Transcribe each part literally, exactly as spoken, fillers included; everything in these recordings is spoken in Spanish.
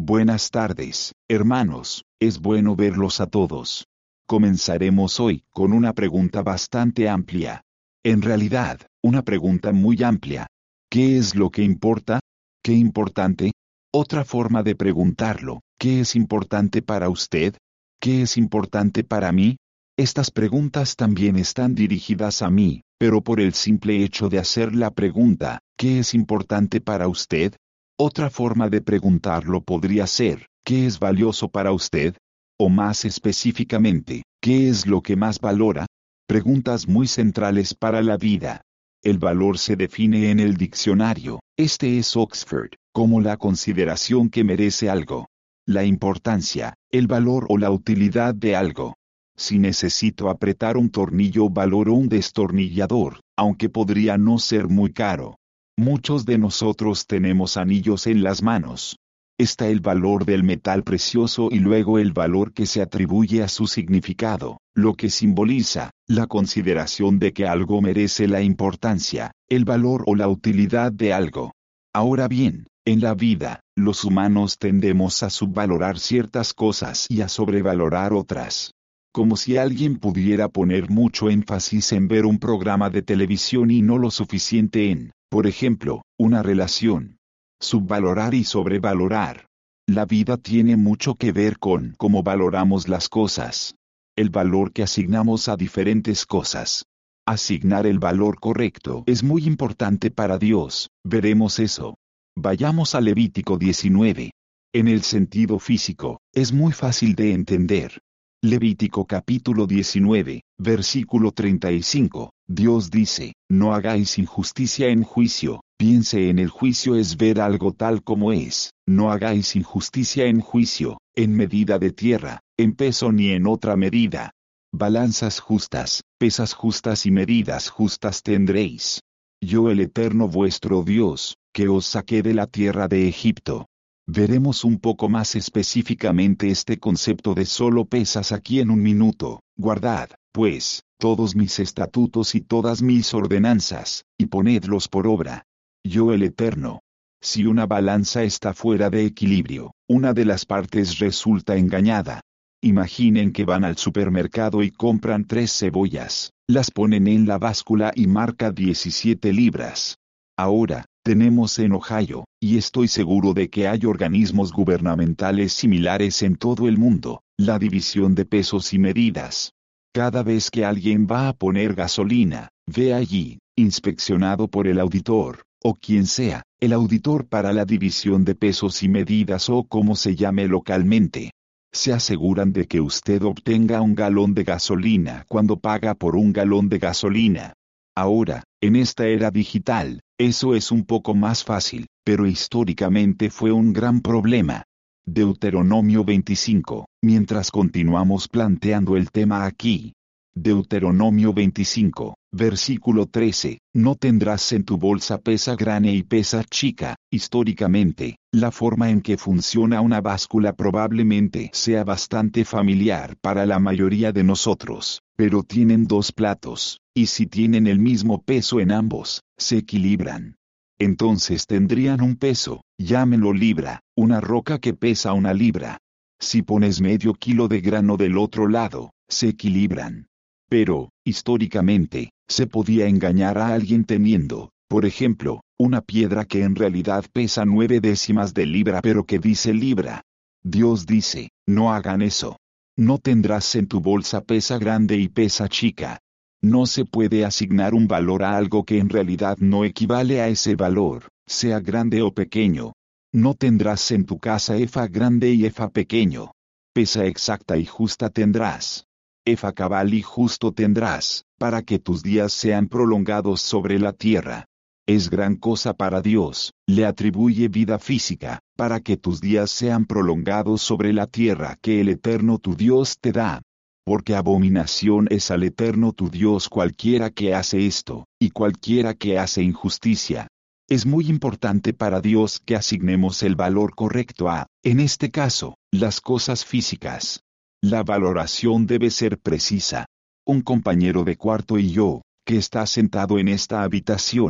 Buenas tardes, hermanos, es bueno verlos a todos. Comenzaremos hoy con una pregunta bastante amplia. En realidad, una pregunta muy amplia. ¿Qué es lo que importa? ¿Qué importante? Otra forma de preguntarlo, ¿qué es importante para usted? ¿Qué es importante para mí? Estas preguntas también están dirigidas a mí, pero por el simple hecho de hacer la pregunta, ¿qué es importante para usted? Otra forma de preguntarlo podría ser, ¿qué es valioso para usted? O más específicamente, ¿qué es lo que más valora? Preguntas muy centrales para la vida. El valor se define en el diccionario, este es Oxford, como la consideración que merece algo. La importancia, el valor o la utilidad de algo. Si necesito apretar un tornillo, valoro un destornillador, aunque podría no ser muy caro. Muchos de nosotros tenemos anillos en las manos. Está el valor del metal precioso y luego el valor que se atribuye a su significado, lo que simboliza la consideración de que algo merece la importancia, el valor o la utilidad de algo. Ahora bien, en la vida, los humanos tendemos a subvalorar ciertas cosas y a sobrevalorar otras. Como si alguien pudiera poner mucho énfasis en ver un programa de televisión y no lo suficiente en, por ejemplo, una relación. Subvalorar y sobrevalorar. La vida tiene mucho que ver con cómo valoramos las cosas. El valor que asignamos a diferentes cosas. Asignar el valor correcto es muy importante para Dios, veremos eso. Vayamos a Levítico diecinueve. En el sentido físico, es muy fácil de entender. Levítico capítulo diecinueve, versículo treinta y cinco, Dios dice, no hagáis injusticia en juicio, piense en el juicio es ver algo tal como es, no hagáis injusticia en juicio, en medida de tierra, en peso ni en otra medida. Balanzas justas, pesas justas y medidas justas tendréis. Yo el Eterno vuestro Dios, que os saqué de la tierra de Egipto. Veremos un poco más específicamente este concepto de solo pesas aquí en un minuto. Guardad, pues, todos mis estatutos y todas mis ordenanzas, y ponedlos por obra. Yo el Eterno. Si una balanza está fuera de equilibrio, una de las partes resulta engañada. Imaginen que van al supermercado y compran tres cebollas, las ponen en la báscula y marca diecisiete libras. Ahora, tenemos en Ohio, y estoy seguro de que hay organismos gubernamentales similares en todo el mundo, la división de pesos y medidas. Cada vez que alguien va a poner gasolina, ve allí, inspeccionado por el auditor, o quien sea, el auditor para la división de pesos y medidas o como se llame localmente. Se aseguran de que usted obtenga un galón de gasolina cuando paga por un galón de gasolina. Ahora, en esta era digital, eso es un poco más fácil, pero históricamente fue un gran problema. Deuteronomio veinticinco, mientras continuamos planteando el tema aquí. Deuteronomio veinticinco, versículo trece, no tendrás en tu bolsa pesa grande y pesa chica. Históricamente, la forma en que funciona una báscula probablemente sea bastante familiar para la mayoría de nosotros, pero tienen dos platos, y si tienen el mismo peso en ambos, se equilibran. Entonces tendrían un peso, llámenlo libra, una roca que pesa una libra. Si pones medio kilo de grano del otro lado, se equilibran. Pero, históricamente, se podía engañar a alguien teniendo, por ejemplo, una piedra que en realidad pesa nueve décimas de libra pero que dice libra. Dios dice, no hagan eso. No tendrás en tu bolsa pesa grande y pesa chica. No se puede asignar un valor a algo que en realidad no equivale a ese valor, sea grande o pequeño. No tendrás en tu casa efa grande y efa pequeño. Pesa exacta y justa tendrás. Efa cabal y justo tendrás, para que tus días sean prolongados sobre la tierra. Es gran cosa para Dios, le atribuye vida física, para que tus días sean prolongados sobre la tierra que el Eterno tu Dios te da. Porque abominación es al Eterno tu Dios cualquiera que hace esto, y cualquiera que hace injusticia. Es muy importante para Dios que asignemos el valor correcto a, en este caso, las cosas físicas. La valoración debe ser precisa. Un compañero de cuarto y yo, que está sentado en esta habitación,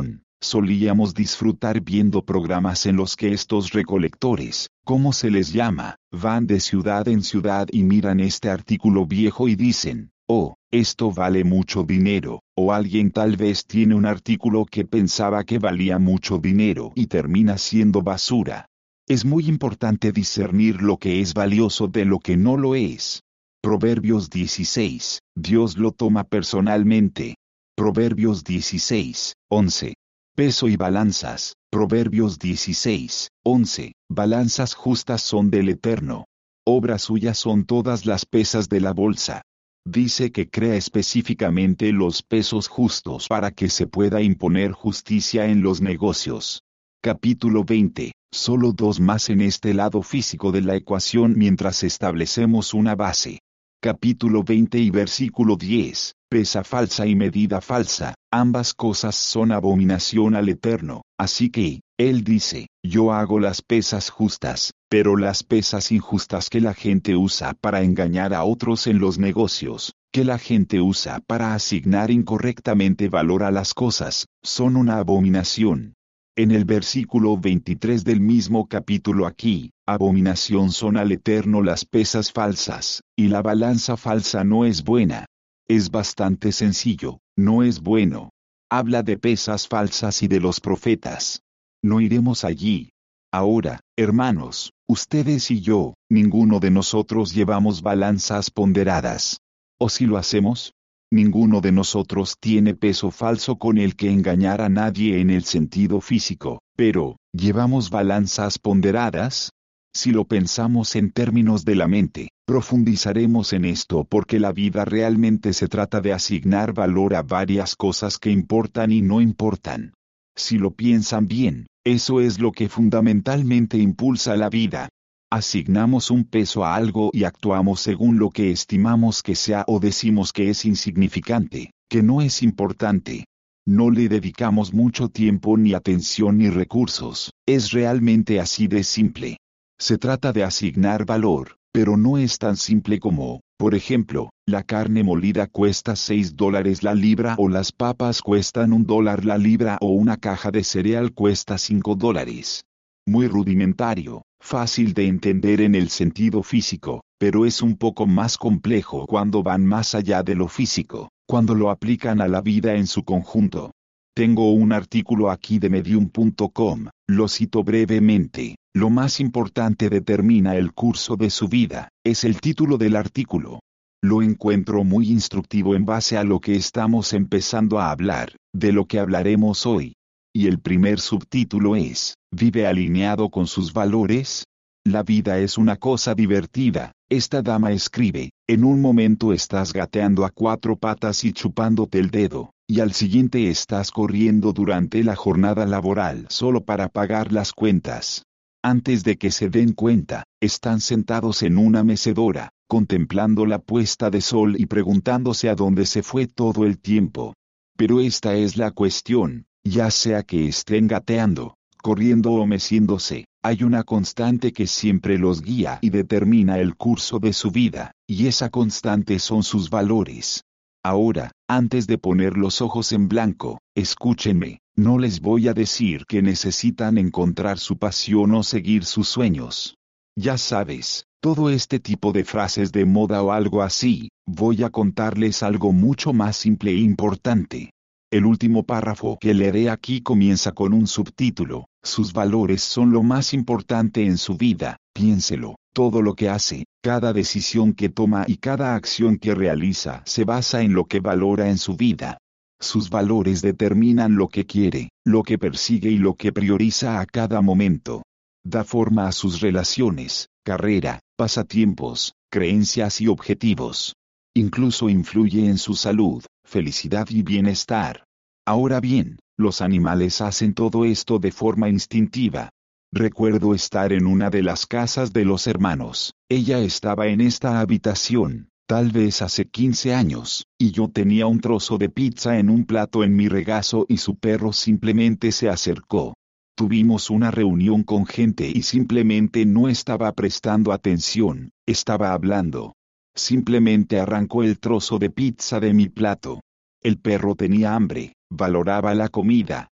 Solíamos disfrutar viendo programas en los que estos recolectores, ¿cómo se les llama?, van de ciudad en ciudad y miran este artículo viejo y dicen, oh, esto vale mucho dinero, o alguien tal vez tiene un artículo que pensaba que valía mucho dinero y termina siendo basura. Es muy importante discernir lo que es valioso de lo que no lo es. Proverbios dieciséis, Dios lo toma personalmente. Proverbios dieciséis, once. Peso y balanzas. Proverbios dieciséis, once. Balanzas justas son del Eterno. Obras suyas son todas las pesas de la bolsa. Dice que crea específicamente los pesos justos para que se pueda imponer justicia en los negocios. Capítulo veinte. Solo dos más en este lado físico de la ecuación mientras establecemos una base. Capítulo veinte y versículo diez. Pesa falsa y medida falsa, ambas cosas son abominación al Eterno, así que, Él dice, yo hago las pesas justas, pero las pesas injustas que la gente usa para engañar a otros en los negocios, que la gente usa para asignar incorrectamente valor a las cosas, son una abominación. En el versículo veintitrés del mismo capítulo aquí, abominación son al Eterno las pesas falsas, y la balanza falsa no es buena. Es bastante sencillo, no es bueno. Habla de pesas falsas y de los profetas. No iremos allí. Ahora, hermanos, ustedes y yo, ninguno de nosotros llevamos balanzas ponderadas. ¿O si lo hacemos? Ninguno de nosotros tiene peso falso con el que engañar a nadie en el sentido físico, pero, ¿llevamos balanzas ponderadas? Si lo pensamos en términos de la mente, profundizaremos en esto porque la vida realmente se trata de asignar valor a varias cosas que importan y no importan. Si lo piensan bien, eso es lo que fundamentalmente impulsa la vida. Asignamos un peso a algo y actuamos según lo que estimamos que sea o decimos que es insignificante, que no es importante. No le dedicamos mucho tiempo ni atención ni recursos, es realmente así de simple. Se trata de asignar valor, pero no es tan simple como, por ejemplo, la carne molida cuesta seis dólares la libra o las papas cuestan un dólar la libra o una caja de cereal cuesta cinco dólares. Muy rudimentario, fácil de entender en el sentido físico, pero es un poco más complejo cuando van más allá de lo físico, cuando lo aplican a la vida en su conjunto. Tengo un artículo aquí de medium punto com, lo cito brevemente. Lo más importante determina el curso de su vida, es el título del artículo. Lo encuentro muy instructivo en base a lo que estamos empezando a hablar, de lo que hablaremos hoy. Y el primer subtítulo es, ¿vive alineado con sus valores? La vida es una cosa divertida, esta dama escribe, en un momento estás gateando a cuatro patas y chupándote el dedo, y al siguiente estás corriendo durante la jornada laboral solo para pagar las cuentas. Antes de que se den cuenta, están sentados en una mecedora, contemplando la puesta de sol y preguntándose a dónde se fue todo el tiempo. Pero esta es la cuestión, ya sea que estén gateando, corriendo o meciéndose, hay una constante que siempre los guía y determina el curso de su vida, y esa constante son sus valores. Ahora, antes de poner los ojos en blanco, escúchenme, no les voy a decir que necesitan encontrar su pasión o seguir sus sueños. Ya sabes, todo este tipo de frases de moda o algo así, voy a contarles algo mucho más simple e importante. El último párrafo que leeré aquí comienza con un subtítulo, sus valores son lo más importante en su vida, piénselo. Todo lo que hace, cada decisión que toma y cada acción que realiza se basa en lo que valora en su vida. Sus valores determinan lo que quiere, lo que persigue y lo que prioriza a cada momento. Da forma a sus relaciones, carrera, pasatiempos, creencias y objetivos. Incluso influye en su salud, felicidad y bienestar. Ahora bien, los animales hacen todo esto de forma instintiva. Recuerdo estar en una de las casas de los hermanos, ella estaba en esta habitación, tal vez hace quince años, y yo tenía un trozo de pizza en un plato en mi regazo y su perro simplemente se acercó. Tuvimos una reunión con gente y simplemente no estaba prestando atención, estaba hablando. Simplemente arrancó el trozo de pizza de mi plato. El perro tenía hambre, valoraba la comida,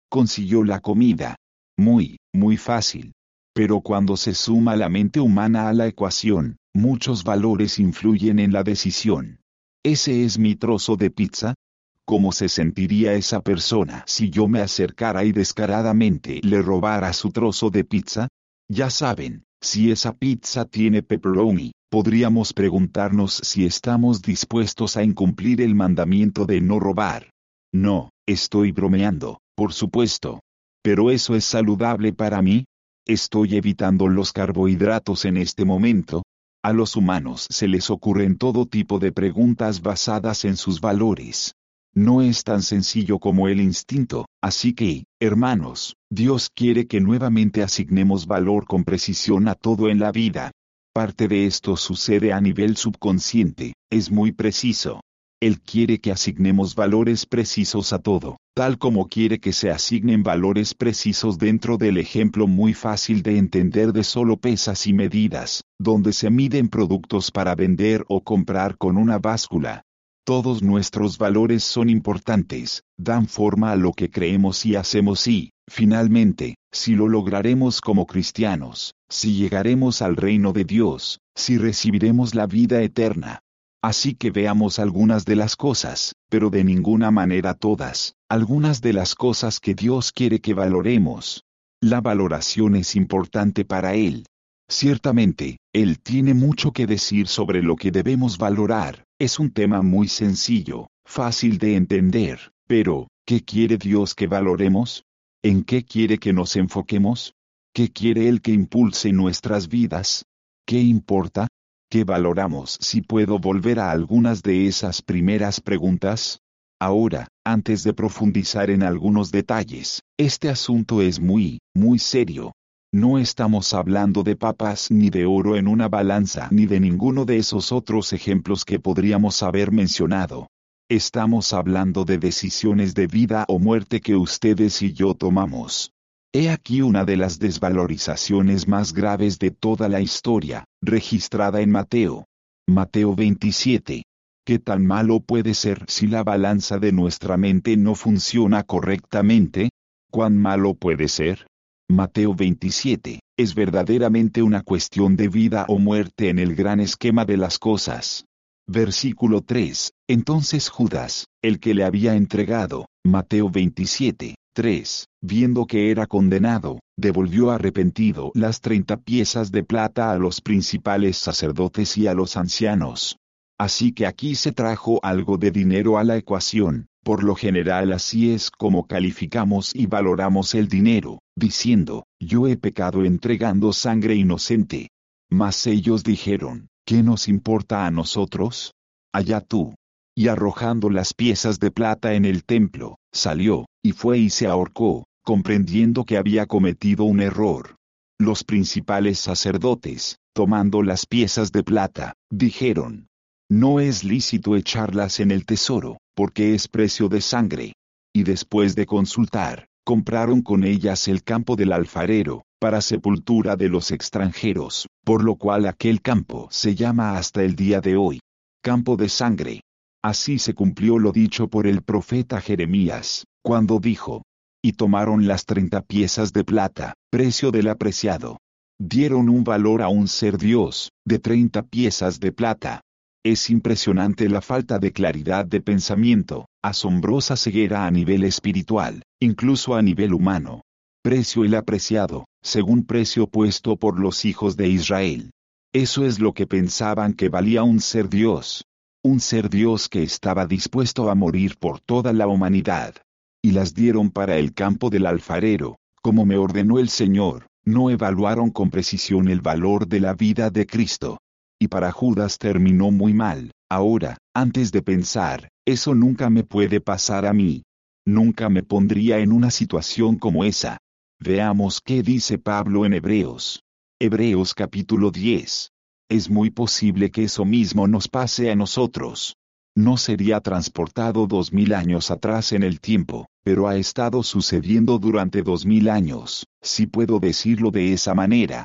consiguió la comida. Muy, muy fácil. Pero cuando se suma la mente humana a la ecuación, muchos valores influyen en la decisión. ¿Ese es mi trozo de pizza? ¿Cómo se sentiría esa persona si yo me acercara y descaradamente le robara su trozo de pizza? Ya saben, si esa pizza tiene pepperoni, podríamos preguntarnos si estamos dispuestos a incumplir el mandamiento de no robar. No, estoy bromeando, por supuesto. ¿Pero eso es saludable para mí? ¿Estoy evitando los carbohidratos en este momento? A los humanos se les ocurren todo tipo de preguntas basadas en sus valores. No es tan sencillo como el instinto, así que, hermanos, Dios quiere que nuevamente asignemos valor con precisión a todo en la vida. Parte de esto sucede a nivel subconsciente, es muy preciso. Él quiere que asignemos valores precisos a todo, tal como quiere que se asignen valores precisos dentro del ejemplo muy fácil de entender de solo pesas y medidas, donde se miden productos para vender o comprar con una báscula. Todos nuestros valores son importantes, dan forma a lo que creemos y hacemos y, finalmente, si lo lograremos como cristianos, si llegaremos al reino de Dios, si recibiremos la vida eterna. Así que veamos algunas de las cosas, pero de ninguna manera todas, algunas de las cosas que Dios quiere que valoremos. La valoración es importante para Él. Ciertamente, Él tiene mucho que decir sobre lo que debemos valorar. Es un tema muy sencillo, fácil de entender, pero, ¿qué quiere Dios que valoremos? ¿En qué quiere que nos enfoquemos? ¿Qué quiere Él que impulse nuestras vidas? ¿Qué importa? ¿Qué valoramos? Si puedo volver a algunas de esas primeras preguntas. Ahora, antes de profundizar en algunos detalles, este asunto es muy, muy serio. No estamos hablando de papas ni de oro en una balanza ni de ninguno de esos otros ejemplos que podríamos haber mencionado. Estamos hablando de decisiones de vida o muerte que ustedes y yo tomamos. He aquí una de las desvalorizaciones más graves de toda la historia, registrada en Mateo. Mateo veintisiete. ¿Qué tan malo puede ser si la balanza de nuestra mente no funciona correctamente? ¿Cuán malo puede ser? Mateo veintisiete, es verdaderamente una cuestión de vida o muerte en el gran esquema de las cosas. Versículo tres, entonces Judas, el que le había entregado, Mateo veintisiete, tres, viendo que era condenado, devolvió arrepentido las treinta piezas de plata a los principales sacerdotes y a los ancianos. Así que aquí se trajo algo de dinero a la ecuación. Por lo general así es como calificamos y valoramos el dinero, diciendo, yo he pecado entregando sangre inocente. Mas ellos dijeron, ¿qué nos importa a nosotros? Allá tú. Y arrojando las piezas de plata en el templo, salió, y fue y se ahorcó, comprendiendo que había cometido un error. Los principales sacerdotes, tomando las piezas de plata, dijeron, no es lícito echarlas en el tesoro, porque es precio de sangre. Y después de consultar, compraron con ellas el campo del alfarero, para sepultura de los extranjeros, por lo cual aquel campo se llama hasta el día de hoy, campo de sangre. Así se cumplió lo dicho por el profeta Jeremías, cuando dijo, y tomaron las treinta piezas de plata, precio del apreciado. Dieron un valor a un ser Dios, de treinta piezas de plata. Es impresionante la falta de claridad de pensamiento, asombrosa ceguera a nivel espiritual, incluso a nivel humano. Precio el apreciado, según precio puesto por los hijos de Israel. Eso es lo que pensaban que valía un ser Dios. Un ser Dios que estaba dispuesto a morir por toda la humanidad. Y las dieron para el campo del alfarero, como me ordenó el Señor, no evaluaron con precisión el valor de la vida de Cristo. Y para Judas terminó muy mal. Ahora, antes de pensar, eso nunca me puede pasar a mí. Nunca me pondría en una situación como esa. Veamos qué dice Pablo en Hebreos. Hebreos capítulo diez. Es muy posible que eso mismo nos pase a nosotros. No sería transportado dos mil años atrás en el tiempo, pero ha estado sucediendo durante dos mil años, si puedo decirlo de esa manera.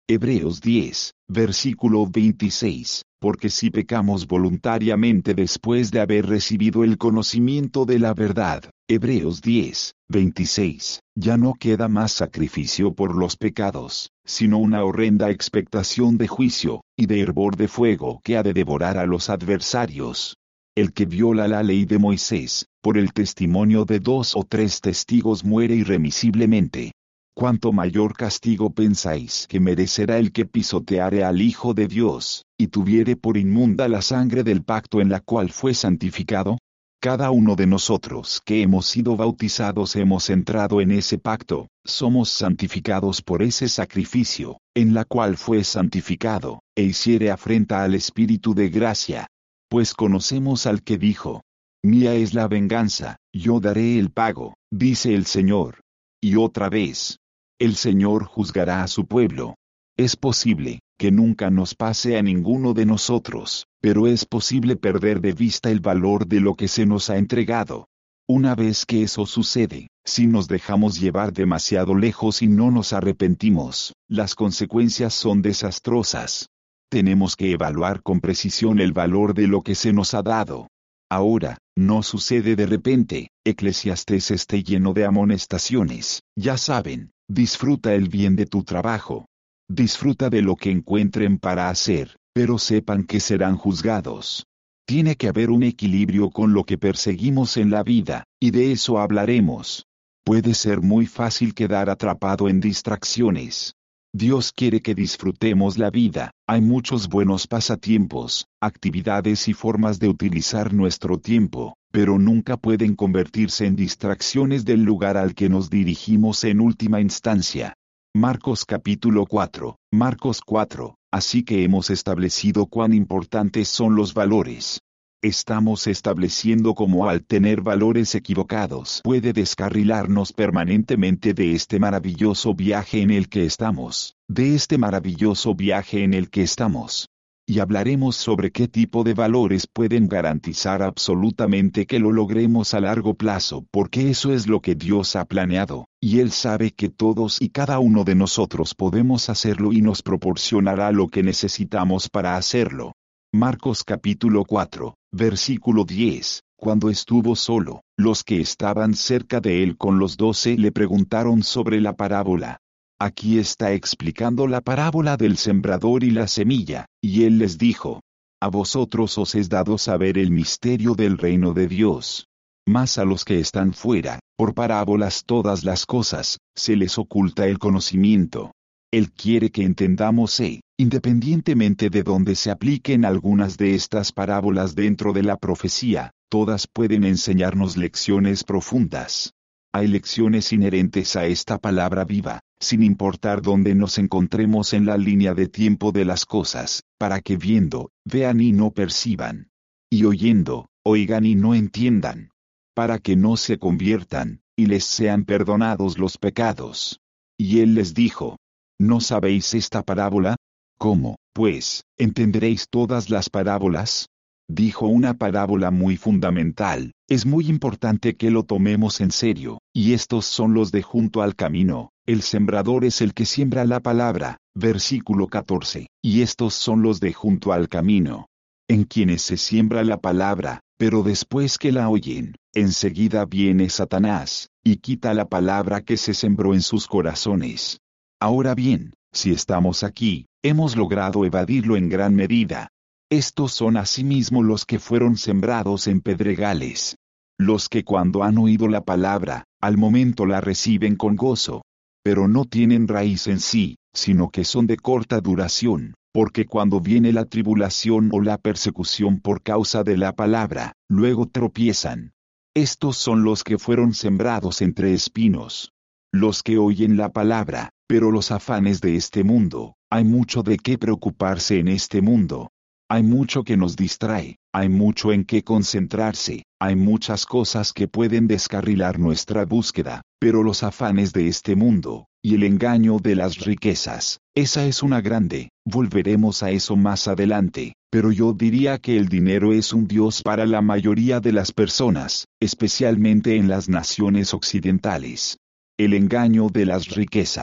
Hebreos diez, versículo veintiséis, porque si pecamos voluntariamente después de haber recibido el conocimiento de la verdad, Hebreos diez, veintiséis, ya no queda más sacrificio por los pecados, sino una horrenda expectación de juicio, y de hervor de fuego que ha de devorar a los adversarios. El que viola la ley de Moisés, por el testimonio de dos o tres testigos muere irremisiblemente. ¿Cuánto mayor castigo pensáis que merecerá el que pisoteare al Hijo de Dios, y tuviere por inmunda la sangre del pacto en la cual fue santificado? Cada uno de nosotros que hemos sido bautizados hemos entrado en ese pacto, somos santificados por ese sacrificio, en la cual fue santificado, e hiciere afrenta al Espíritu de gracia. Pues conocemos al que dijo: Mía es la venganza, yo daré el pago, dice el Señor. Y otra vez, el Señor juzgará a su pueblo. Es posible que nunca nos pase a ninguno de nosotros, pero es posible perder de vista el valor de lo que se nos ha entregado. Una vez que eso sucede, si nos dejamos llevar demasiado lejos y no nos arrepentimos, las consecuencias son desastrosas. Tenemos que evaluar con precisión el valor de lo que se nos ha dado. Ahora, no sucede de repente. Eclesiastés esté lleno de amonestaciones, ya saben, disfruta el bien de tu trabajo. Disfruta de lo que encuentren para hacer, pero sepan que serán juzgados. Tiene que haber un equilibrio con lo que perseguimos en la vida, y de eso hablaremos. Puede ser muy fácil quedar atrapado en distracciones. Dios quiere que disfrutemos la vida. Hay muchos buenos pasatiempos, actividades y formas de utilizar nuestro tiempo, pero nunca pueden convertirse en distracciones del lugar al que nos dirigimos en última instancia. Marcos capítulo cuatro, Marcos cuatro, así que hemos establecido cuán importantes son los valores. Estamos estableciendo cómo al tener valores equivocados puede descarrilarnos permanentemente de este maravilloso viaje en el que estamos, de este maravilloso viaje en el que estamos. Y hablaremos sobre qué tipo de valores pueden garantizar absolutamente que lo logremos a largo plazo, porque eso es lo que Dios ha planeado, y Él sabe que todos y cada uno de nosotros podemos hacerlo y nos proporcionará lo que necesitamos para hacerlo. Marcos capítulo cuatro, versículo diez, cuando estuvo solo, los que estaban cerca de él con los doce le preguntaron sobre la parábola. Aquí está explicando la parábola del sembrador y la semilla, y él les dijo: A vosotros os es dado saber el misterio del reino de Dios. Mas a los que están fuera, por parábolas todas las cosas, se les oculta el conocimiento. Él quiere que entendamos e, independientemente de dónde se apliquen algunas de estas parábolas dentro de la profecía, todas pueden enseñarnos lecciones profundas. Hay lecciones inherentes a esta palabra viva, sin importar dónde nos encontremos en la línea de tiempo de las cosas, para que viendo, vean y no perciban. Y oyendo, oigan y no entiendan. Para que no se conviertan, y les sean perdonados los pecados. Y él les dijo: ¿No sabéis esta parábola? ¿Cómo, pues, entenderéis todas las parábolas? Dijo una parábola muy fundamental. Es muy importante que lo tomemos en serio, y estos son los de junto al camino. El sembrador es el que siembra la palabra, versículo catorce, y estos son los de junto al camino, en quienes se siembra la palabra, pero después que la oyen, enseguida viene Satanás, y quita la palabra que se sembró en sus corazones. Ahora bien, si estamos aquí, hemos logrado evadirlo en gran medida. Estos son asimismo los que fueron sembrados en pedregales. Los que cuando han oído la palabra, al momento la reciben con gozo. Pero no tienen raíz en sí, sino que son de corta duración, porque cuando viene la tribulación o la persecución por causa de la palabra, luego tropiezan. Estos son los que fueron sembrados entre espinos. Los que oyen la palabra, pero los afanes de este mundo, hay mucho de qué preocuparse en este mundo. Hay mucho que nos distrae, hay mucho en qué concentrarse, hay muchas cosas que pueden descarrilar nuestra búsqueda, pero los afanes de este mundo, y el engaño de las riquezas, esa es una grande, volveremos a eso más adelante, pero yo diría que el dinero es un dios para la mayoría de las personas, especialmente en las naciones occidentales. El engaño de las riquezas,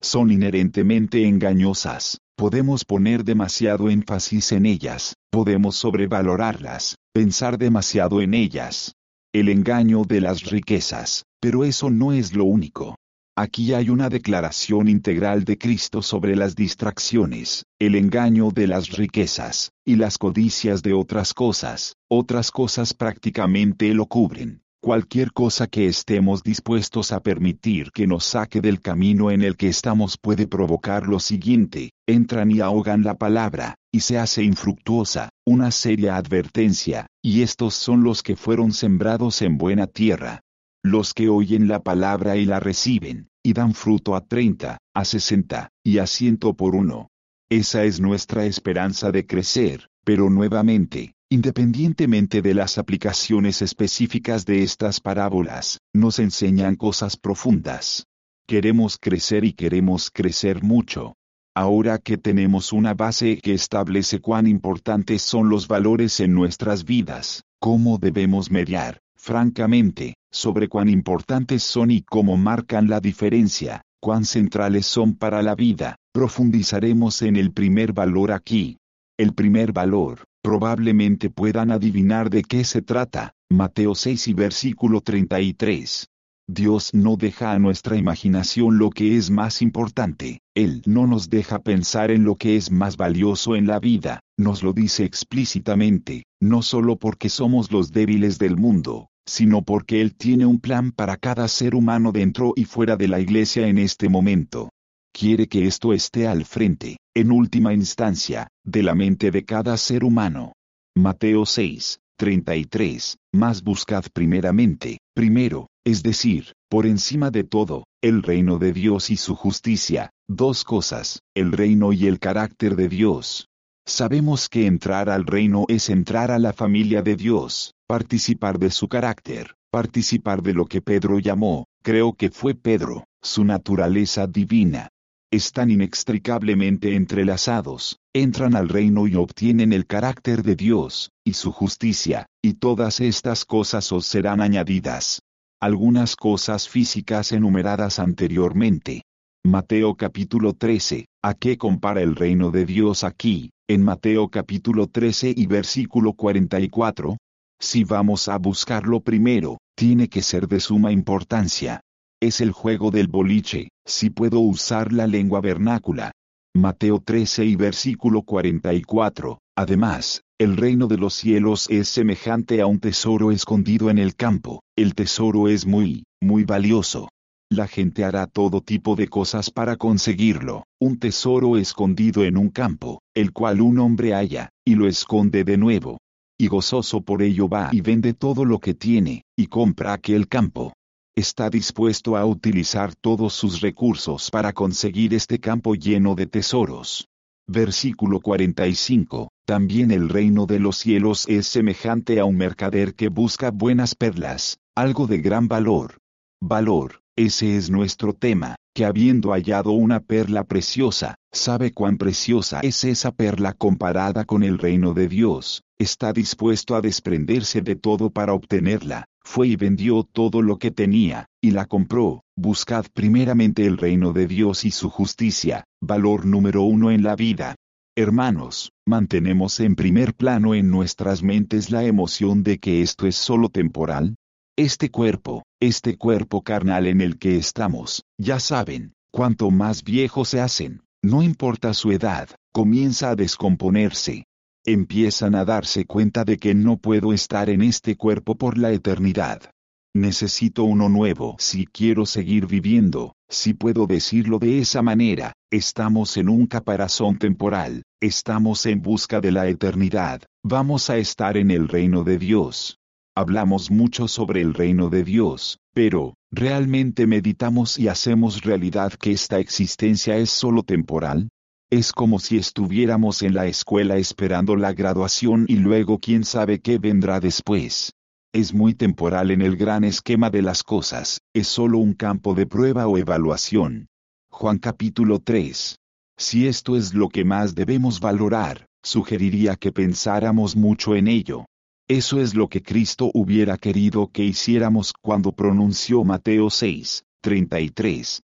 son inherentemente engañosas. Podemos poner demasiado énfasis en ellas, podemos sobrevalorarlas, pensar demasiado en ellas. El engaño de las riquezas, pero eso no es lo único. Aquí hay una declaración integral de Cristo sobre las distracciones, el engaño de las riquezas, y las codicias de otras cosas. Otras cosas prácticamente lo cubren. Cualquier cosa que estemos dispuestos a permitir que nos saque del camino en el que estamos puede provocar lo siguiente: entran y ahogan la palabra, y se hace infructuosa, una seria advertencia, y estos son los que fueron sembrados en buena tierra. Los que oyen la palabra y la reciben, y dan fruto a treinta, a sesenta, y a ciento por uno. Esa es nuestra esperanza de crecer, pero nuevamente, independientemente de las aplicaciones específicas de estas parábolas, nos enseñan cosas profundas. Queremos crecer y queremos crecer mucho. Ahora que tenemos una base que establece cuán importantes son los valores en nuestras vidas, ¿cómo debemos mediar, francamente, sobre cuán importantes son y cómo marcan la diferencia, cuán centrales son para la vida? Profundizaremos en el primer valor aquí. El primer valor, probablemente puedan adivinar de qué se trata, Mateo seis y versículo treinta y tres. Dios no deja a nuestra imaginación lo que es más importante, Él no nos deja pensar en lo que es más valioso en la vida, nos lo dice explícitamente, no solo porque somos los débiles del mundo, sino porque Él tiene un plan para cada ser humano dentro y fuera de la iglesia en este momento. Quiere que esto esté al frente, en última instancia, de la mente de cada ser humano. Mateo seis, treinta y tres, mas buscad primeramente, primero, es decir, por encima de todo, el reino de Dios y su justicia, dos cosas, el reino y el carácter de Dios. Sabemos que entrar al reino es entrar a la familia de Dios, participar de su carácter, participar de lo que Pedro llamó, creo que fue Pedro, su naturaleza divina. Están inextricablemente entrelazados, entran al reino y obtienen el carácter de Dios, y su justicia, y todas estas cosas os serán añadidas. Algunas cosas físicas enumeradas anteriormente. Mateo capítulo trece, ¿a qué compara el reino de Dios aquí, en Mateo capítulo trece y versículo cuarenta y cuatro? Si vamos a buscarlo primero, tiene que ser de suma importancia. Es el juego del boliche, si puedo usar la lengua vernácula. Mateo trece y versículo cuarenta y cuatro, además, el reino de los cielos es semejante a un tesoro escondido en el campo, el tesoro es muy, muy valioso. La gente hará todo tipo de cosas para conseguirlo, un tesoro escondido en un campo, el cual un hombre halla, y lo esconde de nuevo. Y gozoso por ello va y vende todo lo que tiene, y compra aquel campo. Está dispuesto a utilizar todos sus recursos para conseguir este campo lleno de tesoros. Versículo cuarenta y cinco, también el reino de los cielos es semejante a un mercader que busca buenas perlas, algo de gran valor. Valor, ese es nuestro tema, que habiendo hallado una perla preciosa, sabe cuán preciosa es esa perla comparada con el reino de Dios, está dispuesto a desprenderse de todo para obtenerla. Fue y vendió todo lo que tenía, y la compró. Buscad primeramente el reino de Dios y su justicia, valor número uno en la vida. Hermanos, mantenemos en primer plano en nuestras mentes la emoción de que esto es solo temporal. Este cuerpo, este cuerpo carnal en el que estamos, ya saben, cuanto más viejos se hacen, no importa su edad, comienza a descomponerse. Empiezan a darse cuenta de que no puedo estar en este cuerpo por la eternidad. Necesito uno nuevo si quiero seguir viviendo, si puedo decirlo de esa manera. Estamos en un caparazón temporal, estamos en busca de la eternidad, vamos a estar en el reino de Dios. Hablamos mucho sobre el reino de Dios, pero, ¿realmente meditamos y hacemos realidad que esta existencia es solo temporal? Es como si estuviéramos en la escuela esperando la graduación y luego quién sabe qué vendrá después. Es muy temporal en el gran esquema de las cosas, es solo un campo de prueba o evaluación. Juan capítulo tres. Si esto es lo que más debemos valorar, sugeriría que pensáramos mucho en ello. Eso es lo que Cristo hubiera querido que hiciéramos cuando pronunció Mateo seis, treinta y tres,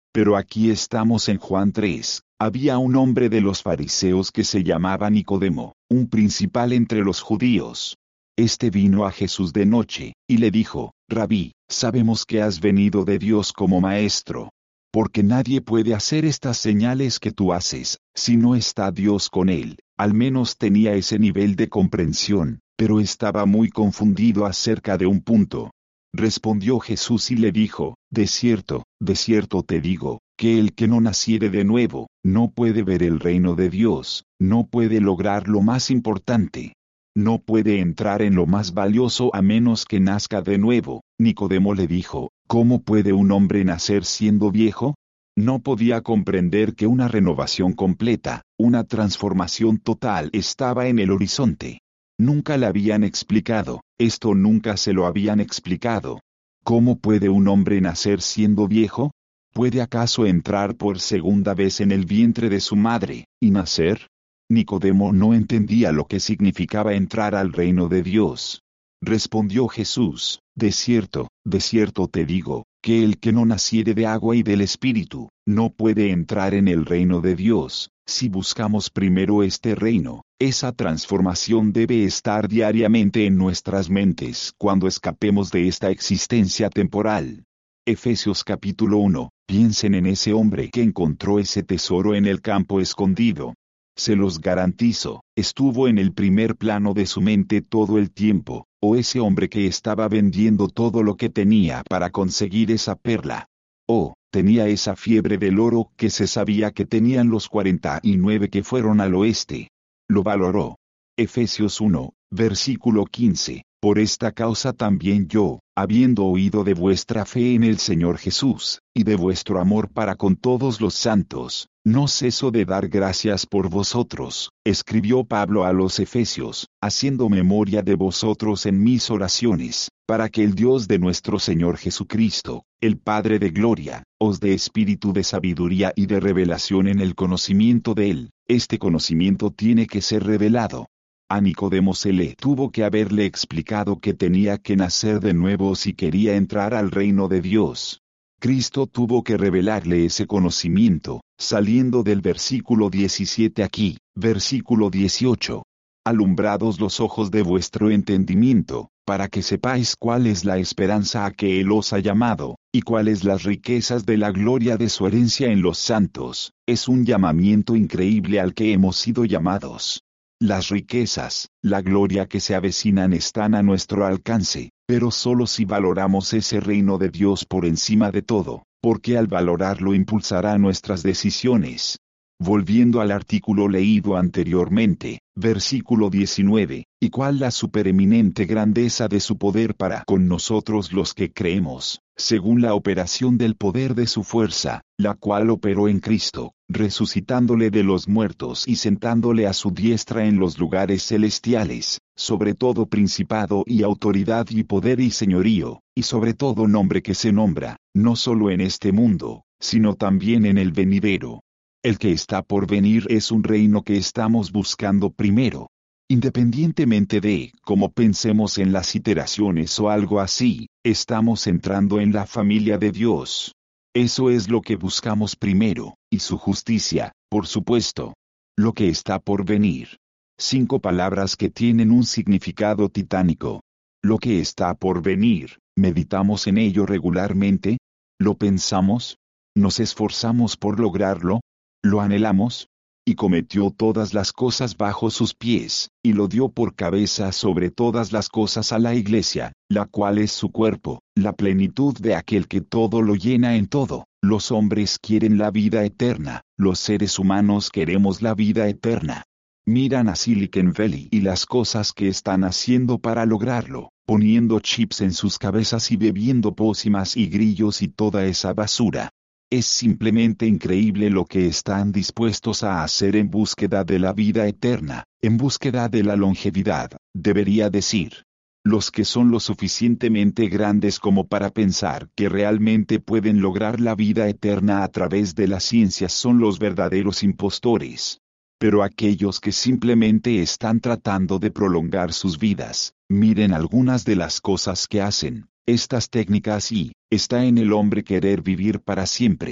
Pero aquí estamos en Juan tres. Había un hombre de los fariseos que se llamaba Nicodemo, un principal entre los judíos. Este vino a Jesús de noche, y le dijo, Rabí, sabemos que has venido de Dios como maestro. Porque nadie puede hacer estas señales que tú haces, si no está Dios con él. Al menos tenía ese nivel de comprensión, pero estaba muy confundido acerca de un punto. Respondió Jesús y le dijo, de cierto, de cierto te digo, que el que no naciere de nuevo, no puede ver el reino de Dios, no puede lograr lo más importante. No puede entrar en lo más valioso a menos que nazca de nuevo. Nicodemo le dijo, ¿cómo puede un hombre nacer siendo viejo? No podía comprender que una renovación completa, una transformación total estaba en el horizonte. Nunca le habían explicado, esto nunca se lo habían explicado. ¿Cómo puede un hombre nacer siendo viejo? ¿Puede acaso entrar por segunda vez en el vientre de su madre, y nacer? Nicodemo no entendía lo que significaba entrar al reino de Dios. Respondió Jesús, de cierto, de cierto te digo, que el que no naciere de agua y del Espíritu, no puede entrar en el reino de Dios. Si buscamos primero este reino, esa transformación debe estar diariamente en nuestras mentes cuando escapemos de esta existencia temporal. Efesios capítulo uno, piensen en ese hombre que encontró ese tesoro en el campo escondido. Se los garantizo, estuvo en el primer plano de su mente todo el tiempo, o ese hombre que estaba vendiendo todo lo que tenía para conseguir esa perla. O, tenía esa fiebre del oro que se sabía que tenían los cuarenta y nueve que fueron al oeste. Lo valoró. Efesios uno, versículo quince. Por esta causa también yo, habiendo oído de vuestra fe en el Señor Jesús, y de vuestro amor para con todos los santos, no ceso de dar gracias por vosotros, escribió Pablo a los Efesios, haciendo memoria de vosotros en mis oraciones, para que el Dios de nuestro Señor Jesucristo, el Padre de gloria, os dé espíritu de sabiduría y de revelación en el conocimiento de Él. Este conocimiento tiene que ser revelado. A Nicodemo se le tuvo que haberle explicado que tenía que nacer de nuevo si quería entrar al reino de Dios. Cristo tuvo que revelarle ese conocimiento, saliendo del versículo diecisiete aquí, versículo dieciocho. Alumbrados los ojos de vuestro entendimiento, para que sepáis cuál es la esperanza a que Él os ha llamado, y cuáles las riquezas de la gloria de su herencia en los santos. Es un llamamiento increíble al que hemos sido llamados. Las riquezas, la gloria que se avecinan están a nuestro alcance, pero solo si valoramos ese reino de Dios por encima de todo, porque al valorarlo impulsará nuestras decisiones. Volviendo al artículo leído anteriormente, versículo diecinueve, y cuál la supereminente grandeza de su poder para con nosotros los que creemos, según la operación del poder de su fuerza, la cual operó en Cristo, resucitándole de los muertos y sentándole a su diestra en los lugares celestiales, sobre todo principado y autoridad y poder y señorío, y sobre todo nombre que se nombra, no solo en este mundo, sino también en el venidero. El que está por venir es un reino que estamos buscando primero. Independientemente de cómo pensemos en las iteraciones o algo así, estamos entrando en la familia de Dios. Eso es lo que buscamos primero, y su justicia, por supuesto. Lo que está por venir. Cinco palabras que tienen un significado titánico. Lo que está por venir, ¿meditamos en ello regularmente? ¿Lo pensamos? ¿Nos esforzamos por lograrlo? ¿Lo anhelamos? Y cometió todas las cosas bajo sus pies, y lo dio por cabeza sobre todas las cosas a la Iglesia, la cual es su cuerpo, la plenitud de aquel que todo lo llena en todo. Los hombres quieren la vida eterna, los seres humanos queremos la vida eterna. Miran a Silicon Valley y las cosas que están haciendo para lograrlo, poniendo chips en sus cabezas y bebiendo pócimas y grillos y toda esa basura. Es simplemente increíble lo que están dispuestos a hacer en búsqueda de la vida eterna, en búsqueda de la longevidad, debería decir. Los que son lo suficientemente grandes como para pensar que realmente pueden lograr la vida eterna a través de las ciencias son los verdaderos impostores. Pero aquellos que simplemente están tratando de prolongar sus vidas, miren algunas de las cosas que hacen. Estas técnicas y, está en el hombre querer vivir para siempre.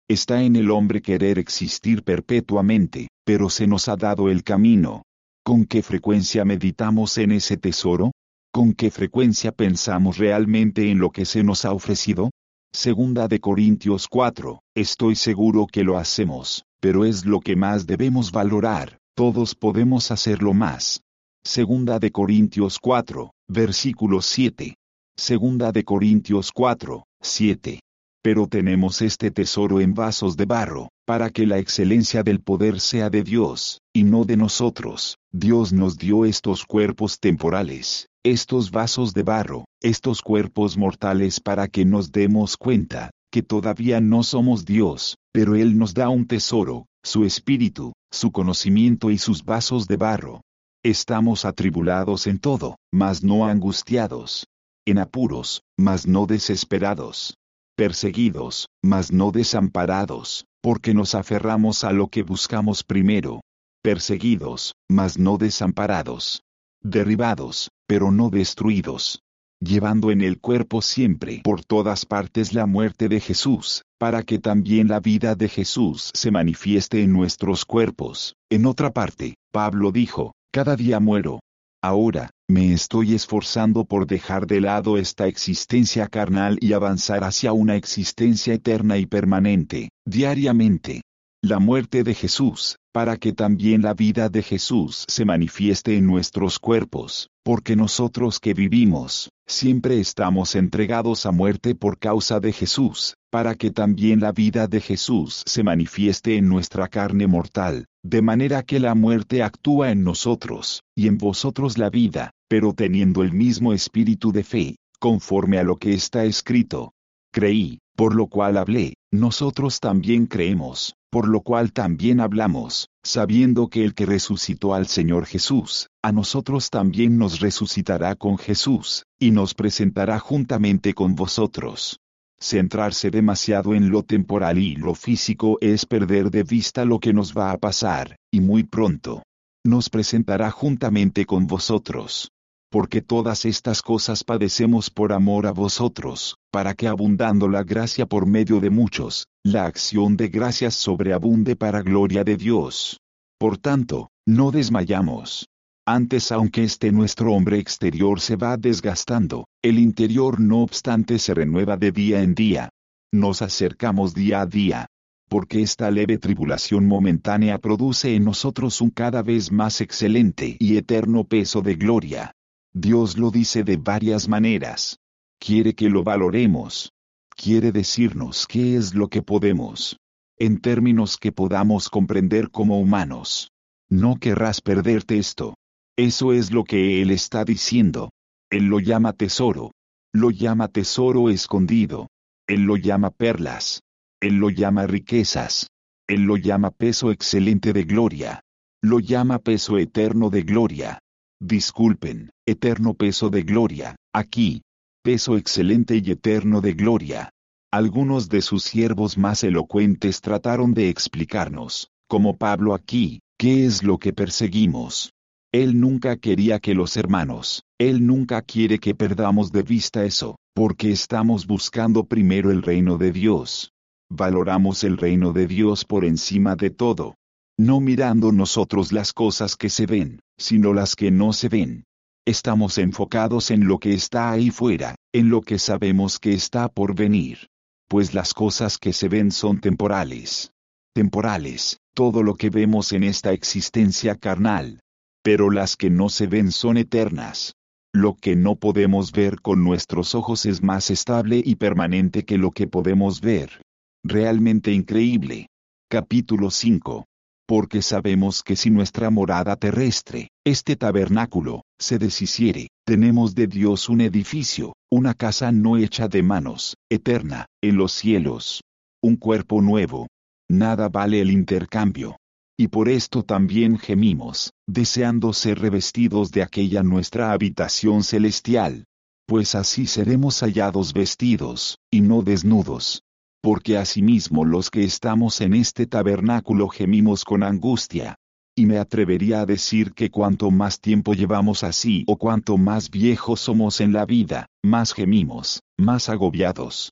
Está en el hombre querer existir perpetuamente, pero se nos ha dado el camino. ¿Con qué frecuencia meditamos en ese tesoro? ¿Con qué frecuencia pensamos realmente en lo que se nos ha ofrecido? Segunda de Corintios cuatro, estoy seguro que lo hacemos, pero es lo que más debemos valorar, todos podemos hacerlo más. Segunda de Corintios cuatro, versículo siete. Segunda de Corintios cuatro, siete. Pero tenemos este tesoro en vasos de barro, para que la excelencia del poder sea de Dios, y no de nosotros. Dios nos dio estos cuerpos temporales, estos vasos de barro, estos cuerpos mortales para que nos demos cuenta, que todavía no somos Dios, pero Él nos da un tesoro, su espíritu, su conocimiento y sus vasos de barro. Estamos atribulados en todo, mas no angustiados. En apuros, mas no desesperados. Perseguidos, mas no desamparados, porque nos aferramos a lo que buscamos primero. Perseguidos, mas no desamparados. Derribados, pero no destruidos. Llevando en el cuerpo siempre por todas partes la muerte de Jesús, para que también la vida de Jesús se manifieste en nuestros cuerpos. En otra parte, Pablo dijo, cada día muero. Ahora, me estoy esforzando por dejar de lado esta existencia carnal y avanzar hacia una existencia eterna y permanente, diariamente. La muerte de Jesús, para que también la vida de Jesús se manifieste en nuestros cuerpos, porque nosotros que vivimos, siempre estamos entregados a muerte por causa de Jesús, para que también la vida de Jesús se manifieste en nuestra carne mortal, de manera que la muerte actúa en nosotros, y en vosotros la vida, pero teniendo el mismo espíritu de fe, conforme a lo que está escrito. Creí, por lo cual hablé, nosotros también creemos, por lo cual también hablamos, sabiendo que el que resucitó al Señor Jesús, a nosotros también nos resucitará con Jesús, y nos presentará juntamente con vosotros. Centrarse demasiado en lo temporal y lo físico es perder de vista lo que nos va a pasar, y muy pronto. Nos presentará juntamente con vosotros. Porque todas estas cosas padecemos por amor a vosotros, para que abundando la gracia por medio de muchos, la acción de gracias sobreabunde para gloria de Dios. Por tanto, no desmayamos. Antes, aunque este nuestro hombre exterior se va desgastando, el interior no obstante se renueva de día en día. Nos acercamos día a día. Porque esta leve tribulación momentánea produce en nosotros un cada vez más excelente y eterno peso de gloria. Dios lo dice de varias maneras. Quiere que lo valoremos. Quiere decirnos qué es lo que podemos. En términos que podamos comprender como humanos. No querrás perderte esto. Eso es lo que Él está diciendo. Él lo llama tesoro. Lo llama tesoro escondido. Él lo llama perlas. Él lo llama riquezas. Él lo llama peso excelente de gloria. Lo llama peso eterno de gloria. Disculpen, eterno peso de gloria, aquí. Peso excelente y eterno de gloria. Algunos de sus siervos más elocuentes trataron de explicarnos, como Pablo aquí, qué es lo que perseguimos. Él nunca quería que los hermanos, Él nunca quiere que perdamos de vista eso, porque estamos buscando primero el reino de Dios. Valoramos el reino de Dios por encima de todo. No mirando nosotros las cosas que se ven, sino las que no se ven. Estamos enfocados en lo que está ahí fuera, en lo que sabemos que está por venir. Pues las cosas que se ven son temporales. Temporales, todo lo que vemos en esta existencia carnal. Pero las que no se ven son eternas. Lo que no podemos ver con nuestros ojos es más estable y permanente que lo que podemos ver. Realmente increíble. Capítulo cinco. Porque sabemos que si nuestra morada terrestre, este tabernáculo, se deshiciere, tenemos de Dios un edificio, una casa no hecha de manos, eterna, en los cielos. Un cuerpo nuevo. Nada vale el intercambio. Y por esto también gemimos, deseando ser revestidos de aquella nuestra habitación celestial. Pues así seremos hallados vestidos, y no desnudos. Porque asimismo los que estamos en este tabernáculo gemimos con angustia. Y me atrevería a decir que cuanto más tiempo llevamos así o cuanto más viejos somos en la vida, más gemimos, más agobiados.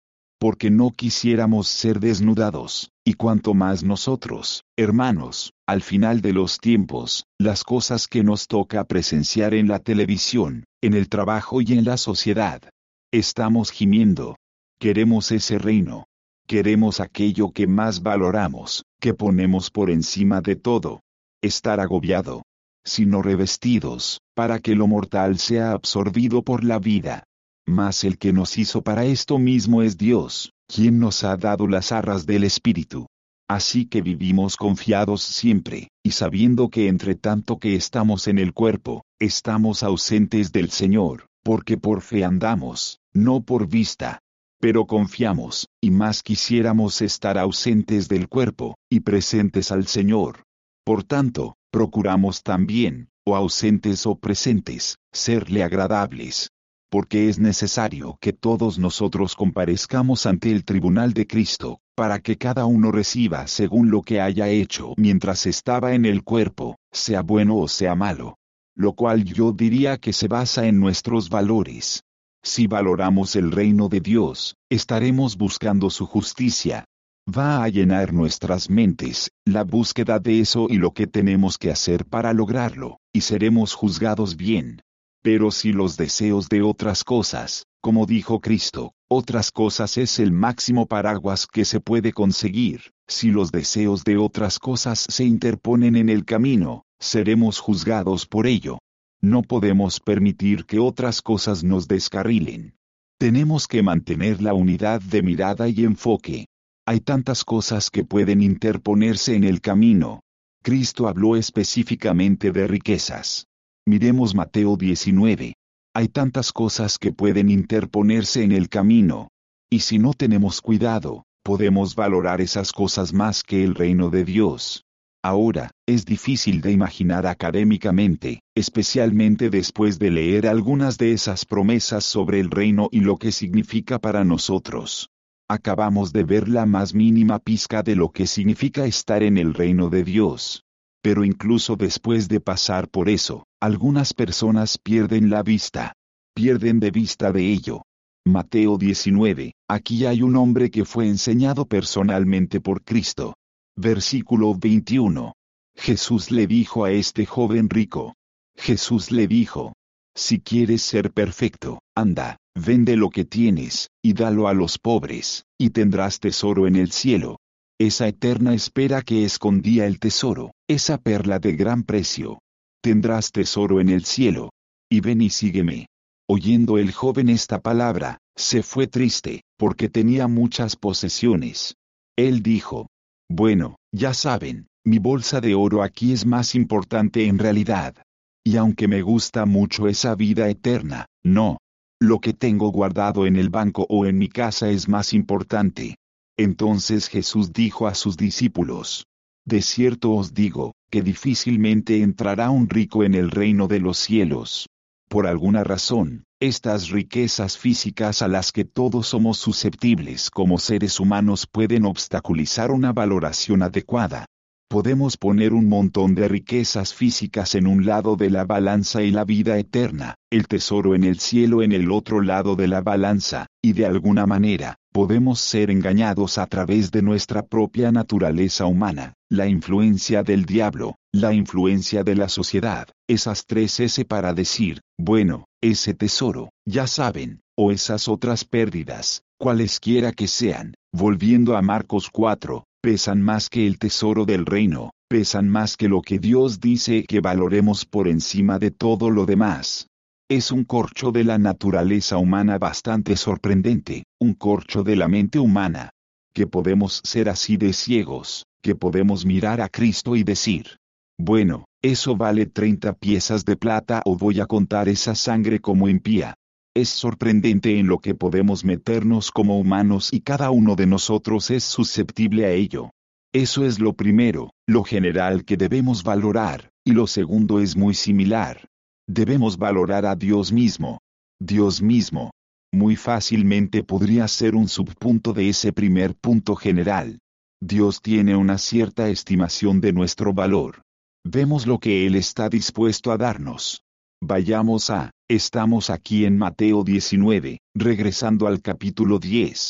porque no quisiéramos ser desnudados, y cuanto más nosotros, hermanos, al final de los tiempos, las cosas que nos toca presenciar en la televisión, en el trabajo y en la sociedad. Estamos gimiendo. Queremos ese reino. Queremos aquello que más valoramos, que ponemos por encima de todo. Estar agobiado, sino revestidos, para que lo mortal sea absorbido por la vida. Mas el que nos hizo para esto mismo es Dios, quien nos ha dado las arras del Espíritu. Así que vivimos confiados siempre, y sabiendo que entre tanto que estamos en el cuerpo, estamos ausentes del Señor, porque por fe andamos, no por vista. Pero confiamos, y más quisiéramos estar ausentes del cuerpo, y presentes al Señor. Por tanto, procuramos también, o ausentes o presentes, serle agradables. Porque es necesario que todos nosotros comparezcamos ante el tribunal de Cristo, para que cada uno reciba según lo que haya hecho mientras estaba en el cuerpo, sea bueno o sea malo. Lo cual yo diría que se basa en nuestros valores. Si valoramos el reino de Dios, estaremos buscando su justicia. Va a llenar nuestras mentes, la búsqueda de eso y lo que tenemos que hacer para lograrlo, y seremos juzgados bien. Pero si los deseos de otras cosas, como dijo Cristo, otras cosas es el máximo paraguas que se puede conseguir, si los deseos de otras cosas se interponen en el camino, seremos juzgados por ello. No podemos permitir que otras cosas nos descarrilen. Tenemos que mantener la unidad de mirada y enfoque. Hay tantas cosas que pueden interponerse en el camino. Cristo habló específicamente de riquezas. Miremos Mateo diecinueve. Hay tantas cosas que pueden interponerse en el camino. Y si no tenemos cuidado, podemos valorar esas cosas más que el reino de Dios. Ahora, es difícil de imaginar académicamente, especialmente después de leer algunas de esas promesas sobre el reino y lo que significa para nosotros. Acabamos de ver la más mínima pizca de lo que significa estar en el reino de Dios. Pero incluso después de pasar por eso, algunas personas pierden la vista. Pierden de vista de ello. Mateo diecinueve, aquí hay un hombre que fue enseñado personalmente por Cristo. Versículo veintiuno. Jesús le dijo a este joven rico. Jesús le dijo, si quieres ser perfecto, anda, vende lo que tienes, y dalo a los pobres, y tendrás tesoro en el cielo. Esa eterna espera que escondía el tesoro, esa perla de gran precio. Tendrás tesoro en el cielo. Y ven y sígueme. Oyendo el joven esta palabra, se fue triste, porque tenía muchas posesiones. Él dijo, bueno, ya saben, mi bolsa de oro aquí es más importante en realidad. Y aunque me gusta mucho esa vida eterna, no. Lo que tengo guardado en el banco o en mi casa es más importante. Entonces Jesús dijo a sus discípulos, de cierto os digo, que difícilmente entrará un rico en el reino de los cielos. Por alguna razón, estas riquezas físicas a las que todos somos susceptibles como seres humanos pueden obstaculizar una valoración adecuada. Podemos poner un montón de riquezas físicas en un lado de la balanza y la vida eterna, el tesoro en el cielo en el otro lado de la balanza, y de alguna manera, podemos ser engañados a través de nuestra propia naturaleza humana, la influencia del diablo, la influencia de la sociedad, esas tres S para decir, bueno, ese tesoro, ya saben, o esas otras pérdidas, cualesquiera que sean, volviendo a Marcos cuatro. Pesan más que el tesoro del reino, pesan más que lo que Dios dice que valoremos por encima de todo lo demás. Es un corcho de la naturaleza humana bastante sorprendente, un corcho de la mente humana. Que podemos ser así de ciegos, que podemos mirar a Cristo y decir, bueno, eso vale treinta piezas de plata o voy a contar esa sangre como impía. Es sorprendente en lo que podemos meternos como humanos y cada uno de nosotros es susceptible a ello. Eso es lo primero, lo general que debemos valorar, y lo segundo es muy similar. Debemos valorar a Dios mismo. Dios mismo. Muy fácilmente podría ser un subpunto de ese primer punto general. Dios tiene una cierta estimación de nuestro valor. Vemos lo que Él está dispuesto a darnos. Vayamos a, estamos aquí en Mateo diecinueve, regresando al capítulo diez.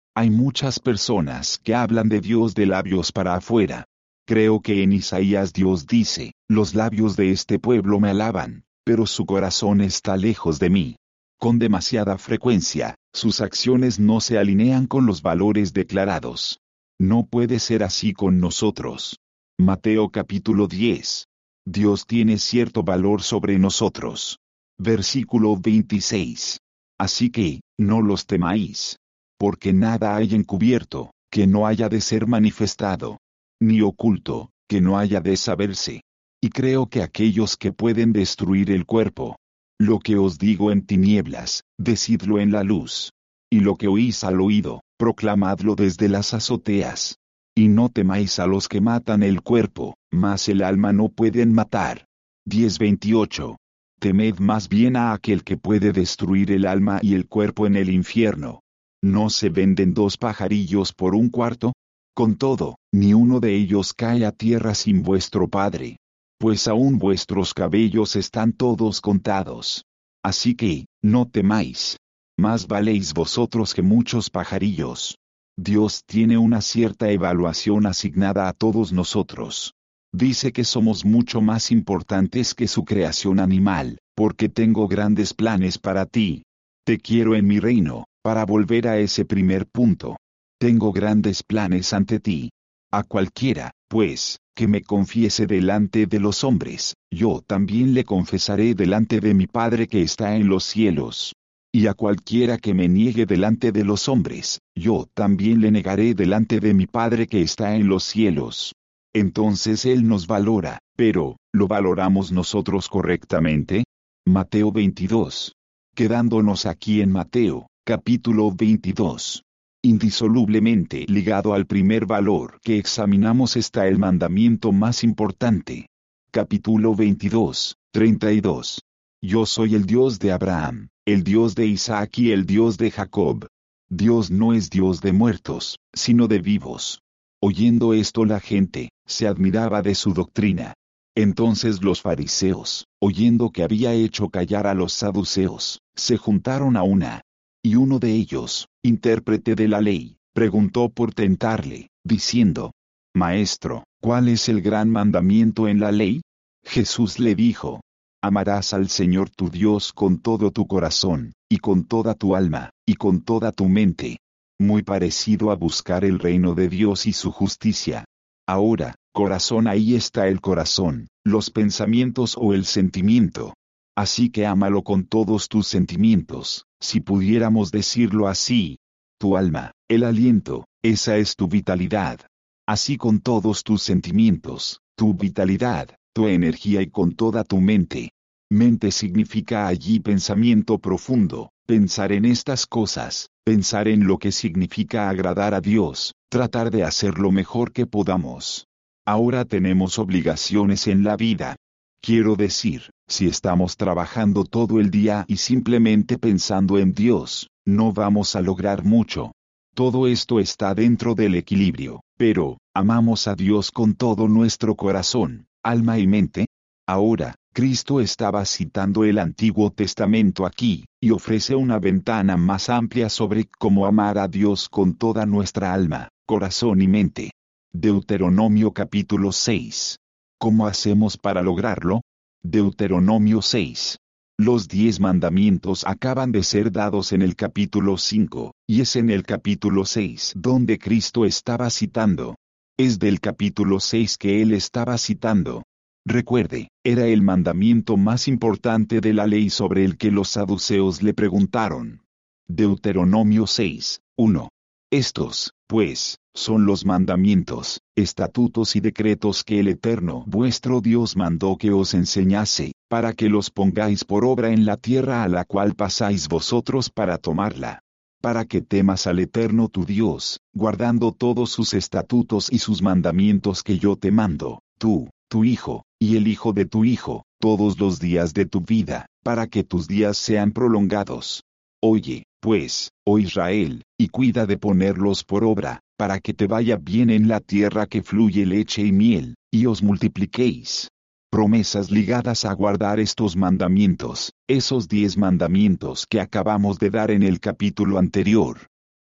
Hay muchas personas que hablan de Dios de labios para afuera. Creo que en Isaías Dios dice, los labios de este pueblo me alaban, pero su corazón está lejos de mí. Con demasiada frecuencia, sus acciones no se alinean con los valores declarados. No puede ser así con nosotros. Mateo capítulo diez. Dios tiene cierto valor sobre nosotros. Versículo veintiséis. Así que, no los temáis. Porque nada hay encubierto, que no haya de ser manifestado, ni oculto, que no haya de saberse. Y creo que aquellos que pueden destruir el cuerpo, lo que os digo en tinieblas, decidlo en la luz. Y lo que oís al oído, proclamadlo desde las azoteas. Y no temáis a los que matan el cuerpo, mas el alma no pueden matar. diez veintiocho. Temed más bien a aquel que puede destruir el alma y el cuerpo en el infierno. ¿No se venden dos pajarillos por un cuarto? Con todo, ni uno de ellos cae a tierra sin vuestro Padre. Pues aún vuestros cabellos están todos contados. Así que, no temáis. Más valéis vosotros que muchos pajarillos. Dios tiene una cierta evaluación asignada a todos nosotros. Dice que somos mucho más importantes que su creación animal, porque tengo grandes planes para ti. Te quiero en mi reino, para volver a ese primer punto. Tengo grandes planes ante ti. A cualquiera, pues, que me confiese delante de los hombres, yo también le confesaré delante de mi Padre que está en los cielos. Y a cualquiera que me niegue delante de los hombres, yo también le negaré delante de mi Padre que está en los cielos. Entonces Él nos valora, pero, ¿lo valoramos nosotros correctamente? Mateo veintidós. Quedándonos aquí en Mateo, capítulo veintidós. Indisolublemente ligado al primer valor que examinamos está el mandamiento más importante. Capítulo veintidós, treinta y dos. Yo soy el Dios de Abraham, el Dios de Isaac y el Dios de Jacob. Dios no es Dios de muertos, sino de vivos. Oyendo esto la gente, se admiraba de su doctrina. Entonces los fariseos, oyendo que había hecho callar a los saduceos, se juntaron a una. Y uno de ellos, intérprete de la ley, preguntó por tentarle, diciendo: Maestro, ¿cuál es el gran mandamiento en la ley? Jesús le dijo: Amarás al Señor tu Dios con todo tu corazón, y con toda tu alma, y con toda tu mente. Muy parecido a buscar el reino de Dios y su justicia. Ahora, corazón, ahí está el corazón, los pensamientos o el sentimiento. Así que ámalo con todos tus sentimientos, si pudiéramos decirlo así. Tu alma, el aliento, esa es tu vitalidad. Así con todos tus sentimientos, tu vitalidad, tu energía y con toda tu mente. Mente significa allí pensamiento profundo, pensar en estas cosas, pensar en lo que significa agradar a Dios, tratar de hacer lo mejor que podamos. Ahora tenemos obligaciones en la vida. Quiero decir, si estamos trabajando todo el día y simplemente pensando en Dios, no vamos a lograr mucho. Todo esto está dentro del equilibrio, pero, ¿amamos a Dios con todo nuestro corazón, alma y mente? Ahora, Cristo estaba citando el Antiguo Testamento aquí, y ofrece una ventana más amplia sobre cómo amar a Dios con toda nuestra alma, corazón y mente. Deuteronomio capítulo seis. ¿Cómo hacemos para lograrlo? Deuteronomio seis. Los diez mandamientos acaban de ser dados en el capítulo cinco, y es en el capítulo seis donde Cristo estaba citando. Es del capítulo seis que él estaba citando. Recuerde, era el mandamiento más importante de la ley sobre el que los saduceos le preguntaron. Deuteronomio seis, uno. Estos, pues, son los mandamientos, estatutos y decretos que el Eterno vuestro Dios mandó que os enseñase, para que los pongáis por obra en la tierra a la cual pasáis vosotros para tomarla. Para que temas al Eterno tu Dios, guardando todos sus estatutos y sus mandamientos que yo te mando, tú, tu hijo, y el hijo de tu hijo, todos los días de tu vida, para que tus días sean prolongados. Oye, pues, oh Israel, y cuida de ponerlos por obra, para que te vaya bien en la tierra que fluye leche y miel, y os multipliquéis. Promesas ligadas a guardar estos mandamientos, esos diez mandamientos que acabamos de dar en el capítulo anterior.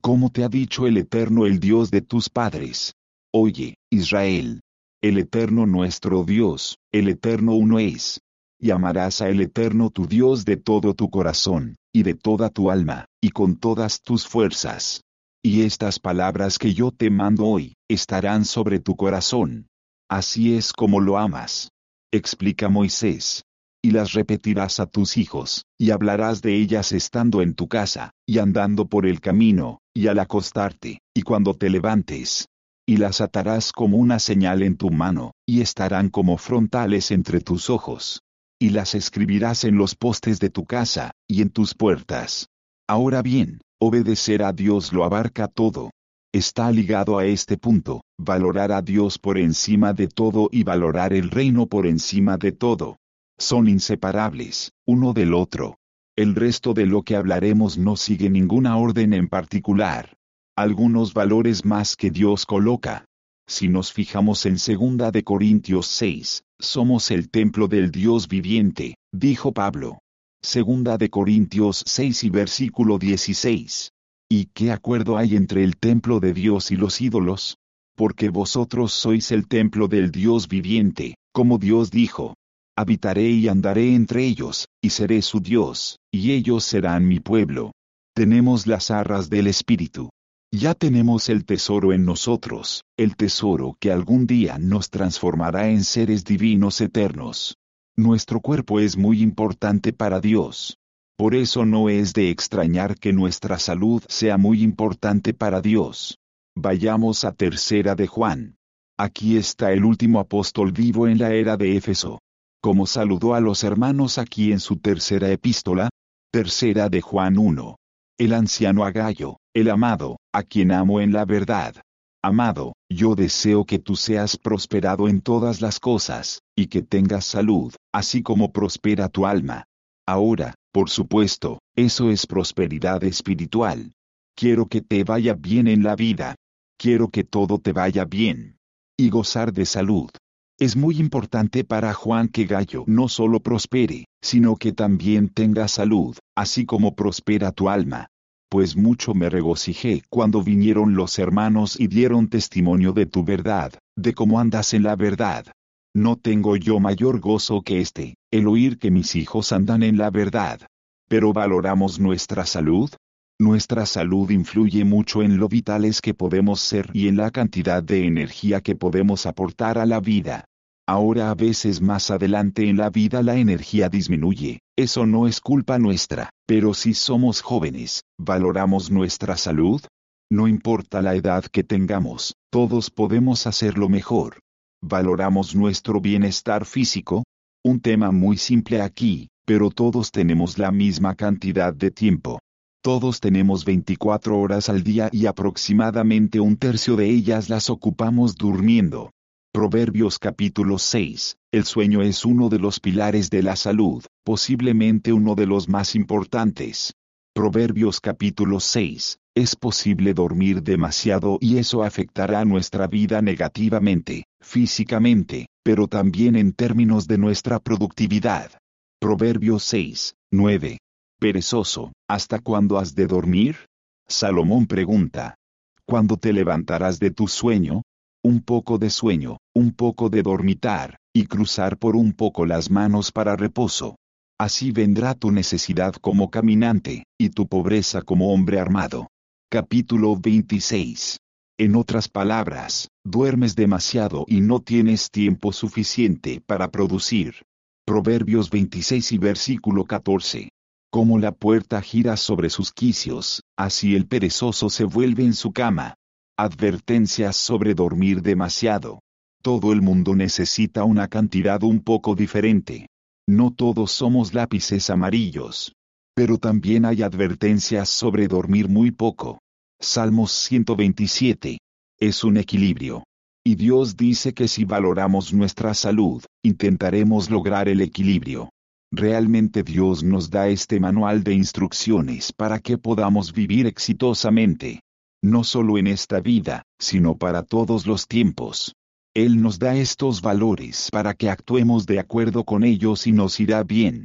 Como te ha dicho el Eterno, el Dios de tus padres. Oye, Israel. El Eterno nuestro Dios, el Eterno uno es. Y amarás a el Eterno tu Dios de todo tu corazón, y de toda tu alma, y con todas tus fuerzas. Y estas palabras que yo te mando hoy, estarán sobre tu corazón. Así es como lo amas. Explica Moisés. Y las repetirás a tus hijos, y hablarás de ellas estando en tu casa, y andando por el camino, y al acostarte, y cuando te levantes. Y las atarás como una señal en tu mano, y estarán como frontales entre tus ojos. Y las escribirás en los postes de tu casa, y en tus puertas. Ahora bien, obedecer a Dios lo abarca todo. Está ligado a este punto, valorar a Dios por encima de todo y valorar el reino por encima de todo. Son inseparables, uno del otro. El resto de lo que hablaremos no sigue ninguna orden en particular. Algunos valores más que Dios coloca. Si nos fijamos en segunda de Corintios seis, somos el templo del Dios viviente, dijo Pablo. Segunda de Corintios seis y versículo dieciséis. ¿Y qué acuerdo hay entre el templo de Dios y los ídolos? Porque vosotros sois el templo del Dios viviente, como Dios dijo. Habitaré y andaré entre ellos, y seré su Dios, y ellos serán mi pueblo. Tenemos las arras del Espíritu. Ya tenemos el tesoro en nosotros, el tesoro que algún día nos transformará en seres divinos eternos. Nuestro cuerpo es muy importante para Dios. Por eso no es de extrañar que nuestra salud sea muy importante para Dios. Vayamos a tercera de Juan. Aquí está el último apóstol vivo en la era de Éfeso. Como saludó a los hermanos aquí en su tercera epístola, tercera de Juan uno. El anciano Agayo, el amado, a quien amo en la verdad. Amado, yo deseo que tú seas prosperado en todas las cosas, y que tengas salud, así como prospera tu alma. Ahora, por supuesto, eso es prosperidad espiritual. Quiero que te vaya bien en la vida. Quiero que todo te vaya bien. Y gozar de salud. Es muy importante para Juan que Gayo no solo prospere, sino que también tenga salud, así como prospera tu alma. Pues mucho me regocijé cuando vinieron los hermanos y dieron testimonio de tu verdad, de cómo andas en la verdad. No tengo yo mayor gozo que este, el oír que mis hijos andan en la verdad. Pero ¿valoramos nuestra salud? Nuestra salud influye mucho en lo vitales que podemos ser y en la cantidad de energía que podemos aportar a la vida. Ahora a veces más adelante en la vida la energía disminuye, eso no es culpa nuestra, pero si somos jóvenes, ¿valoramos nuestra salud? No importa la edad que tengamos, todos podemos hacerlo mejor. ¿Valoramos nuestro bienestar físico? Un tema muy simple aquí, pero todos tenemos la misma cantidad de tiempo. Todos tenemos veinticuatro horas al día y aproximadamente un tercio de ellas las ocupamos durmiendo. Proverbios capítulo seis, el sueño es uno de los pilares de la salud, posiblemente uno de los más importantes. Proverbios capítulo seis, es posible dormir demasiado y eso afectará nuestra vida negativamente, físicamente, pero también en términos de nuestra productividad. Proverbios seis, nueve. Perezoso, ¿hasta cuándo has de dormir? Salomón pregunta. ¿Cuándo te levantarás de tu sueño? Un poco de sueño, un poco de dormitar, y cruzar por un poco las manos para reposo. Así vendrá tu necesidad como caminante, y tu pobreza como hombre armado. Capítulo veintiséis. En otras palabras, duermes demasiado y no tienes tiempo suficiente para producir. Proverbios veintiséis y versículo catorce. Como la puerta gira sobre sus quicios, así el perezoso se vuelve en su cama. Advertencias sobre dormir demasiado. Todo el mundo necesita una cantidad un poco diferente. No todos somos lápices amarillos. Pero también hay advertencias sobre dormir muy poco. Salmos ciento veintisiete. Es un equilibrio. Y Dios dice que si valoramos nuestra salud, intentaremos lograr el equilibrio. Realmente Dios nos da este manual de instrucciones para que podamos vivir exitosamente. No solo en esta vida, sino para todos los tiempos. Él nos da estos valores para que actuemos de acuerdo con ellos y nos irá bien.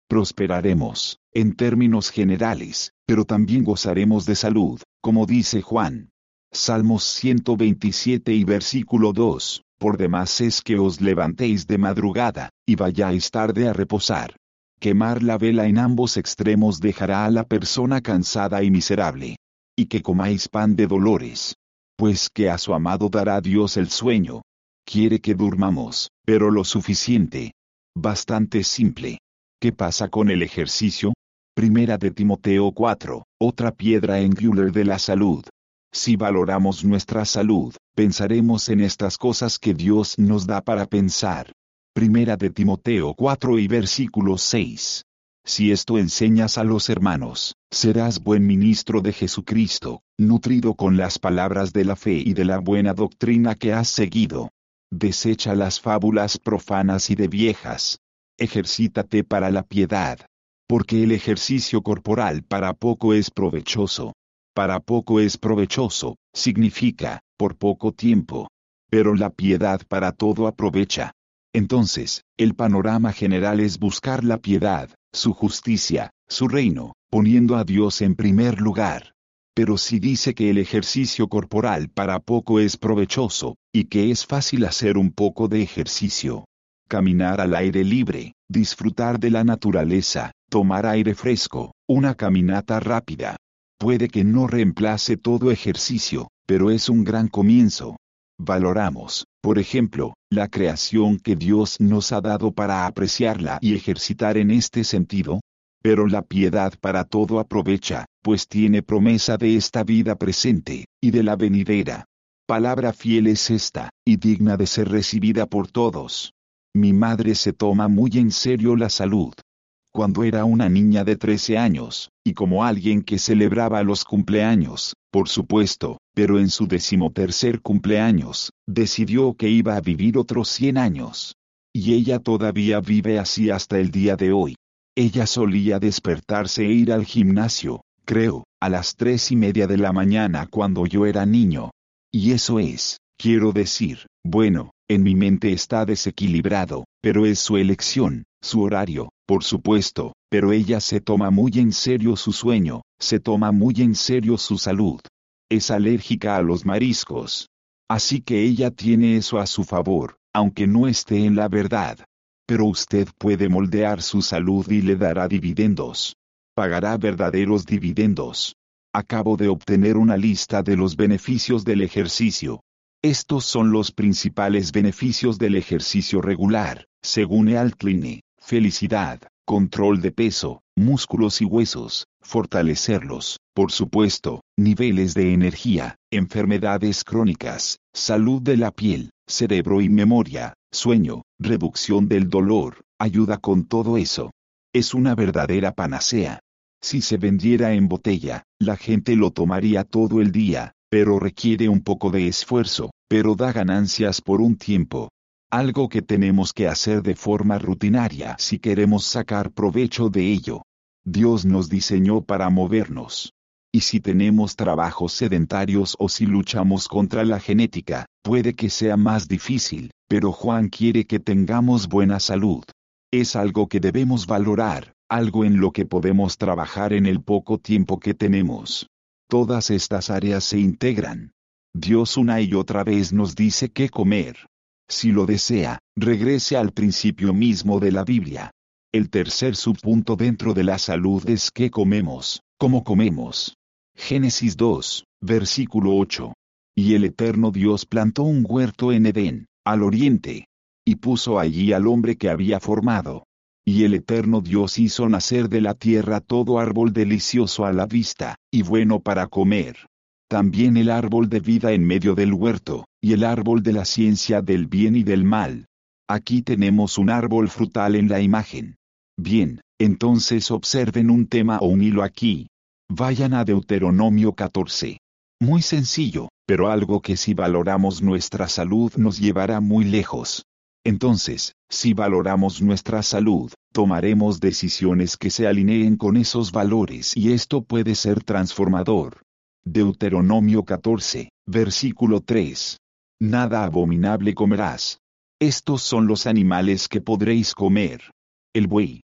Prosperaremos, en términos generales, pero también gozaremos de salud, como dice Juan. Salmos ciento veintisiete y versículo dos, por demás es que os levantéis de madrugada, y vayáis tarde a reposar. Quemar la vela en ambos extremos dejará a la persona cansada y miserable. Y que comáis pan de dolores. Pues que a su amado dará Dios el sueño. Quiere que durmamos, pero lo suficiente. Bastante simple. ¿Qué pasa con el ejercicio? Primera de Timoteo cuatro, otra piedra angular de la salud. Si valoramos nuestra salud, pensaremos en estas cosas que Dios nos da para pensar. Primera de Timoteo cuatro y versículo seis. Si esto enseñas a los hermanos, serás buen ministro de Jesucristo, nutrido con las palabras de la fe y de la buena doctrina que has seguido. Desecha las fábulas profanas y de viejas. Ejercítate para la piedad. Porque el ejercicio corporal para poco es provechoso. Para poco es provechoso, significa, por poco tiempo. Pero la piedad para todo aprovecha. Entonces, el panorama general es buscar la piedad, su justicia, su reino, poniendo a Dios en primer lugar. Pero si dice que el ejercicio corporal para poco es provechoso, y que es fácil hacer un poco de ejercicio. Caminar al aire libre, disfrutar de la naturaleza, tomar aire fresco, una caminata rápida. Puede que no reemplace todo ejercicio, pero es un gran comienzo. Valoramos, por ejemplo, la creación que Dios nos ha dado para apreciarla y ejercitar en este sentido. Pero la piedad para todo aprovecha, pues tiene promesa de esta vida presente, y de la venidera. Palabra fiel es esta, y digna de ser recibida por todos. Mi madre se toma muy en serio la salud. Cuando era una niña de trece años, y como alguien que celebraba los cumpleaños, por supuesto, pero en su decimotercer cumpleaños, decidió que iba a vivir otros cien años. Y ella todavía vive así hasta el día de hoy. Ella solía despertarse e ir al gimnasio, creo, a las tres y media de la mañana cuando yo era niño. Y eso es, quiero decir, bueno, en mi mente está desequilibrado, pero es su elección, su horario, por supuesto, pero ella se toma muy en serio su sueño, se toma muy en serio su salud. Es alérgica a los mariscos. Así que ella tiene eso a su favor, aunque no esté en la verdad. Pero usted puede moldear su salud y le dará dividendos. Pagará verdaderos dividendos. Acabo de obtener una lista de los beneficios del ejercicio. Estos son los principales beneficios del ejercicio regular, según Ealcline: felicidad, control de peso, músculos y huesos, fortalecerlos, por supuesto, niveles de energía, enfermedades crónicas, salud de la piel, cerebro y memoria, sueño, reducción del dolor, ayuda con todo eso. Es una verdadera panacea. Si se vendiera en botella, la gente lo tomaría todo el día, pero requiere un poco de esfuerzo, pero da ganancias por un tiempo. Algo que tenemos que hacer de forma rutinaria si queremos sacar provecho de ello. Dios nos diseñó para movernos. Y si tenemos trabajos sedentarios o si luchamos contra la genética, puede que sea más difícil, pero Juan quiere que tengamos buena salud. Es algo que debemos valorar, algo en lo que podemos trabajar en el poco tiempo que tenemos. Todas estas áreas se integran. Dios una y otra vez nos dice qué comer. Si lo desea, regrese al principio mismo de la Biblia. El tercer subpunto dentro de la salud es qué comemos, cómo comemos. Génesis dos, versículo ocho. Y el eterno Dios plantó un huerto en Edén, al oriente, y puso allí al hombre que había formado. Y el eterno Dios hizo nacer de la tierra todo árbol delicioso a la vista, y bueno para comer. También el árbol de vida en medio del huerto, y el árbol de la ciencia del bien y del mal. Aquí tenemos un árbol frutal en la imagen. Bien, entonces observen un tema o un hilo aquí. Vayan a Deuteronomio catorce. Muy sencillo, pero algo que si valoramos nuestra salud nos llevará muy lejos. Entonces, si valoramos nuestra salud, tomaremos decisiones que se alineen con esos valores y esto puede ser transformador. Deuteronomio catorce, versículo tres. Nada abominable comerás. Estos son los animales que podréis comer: el buey,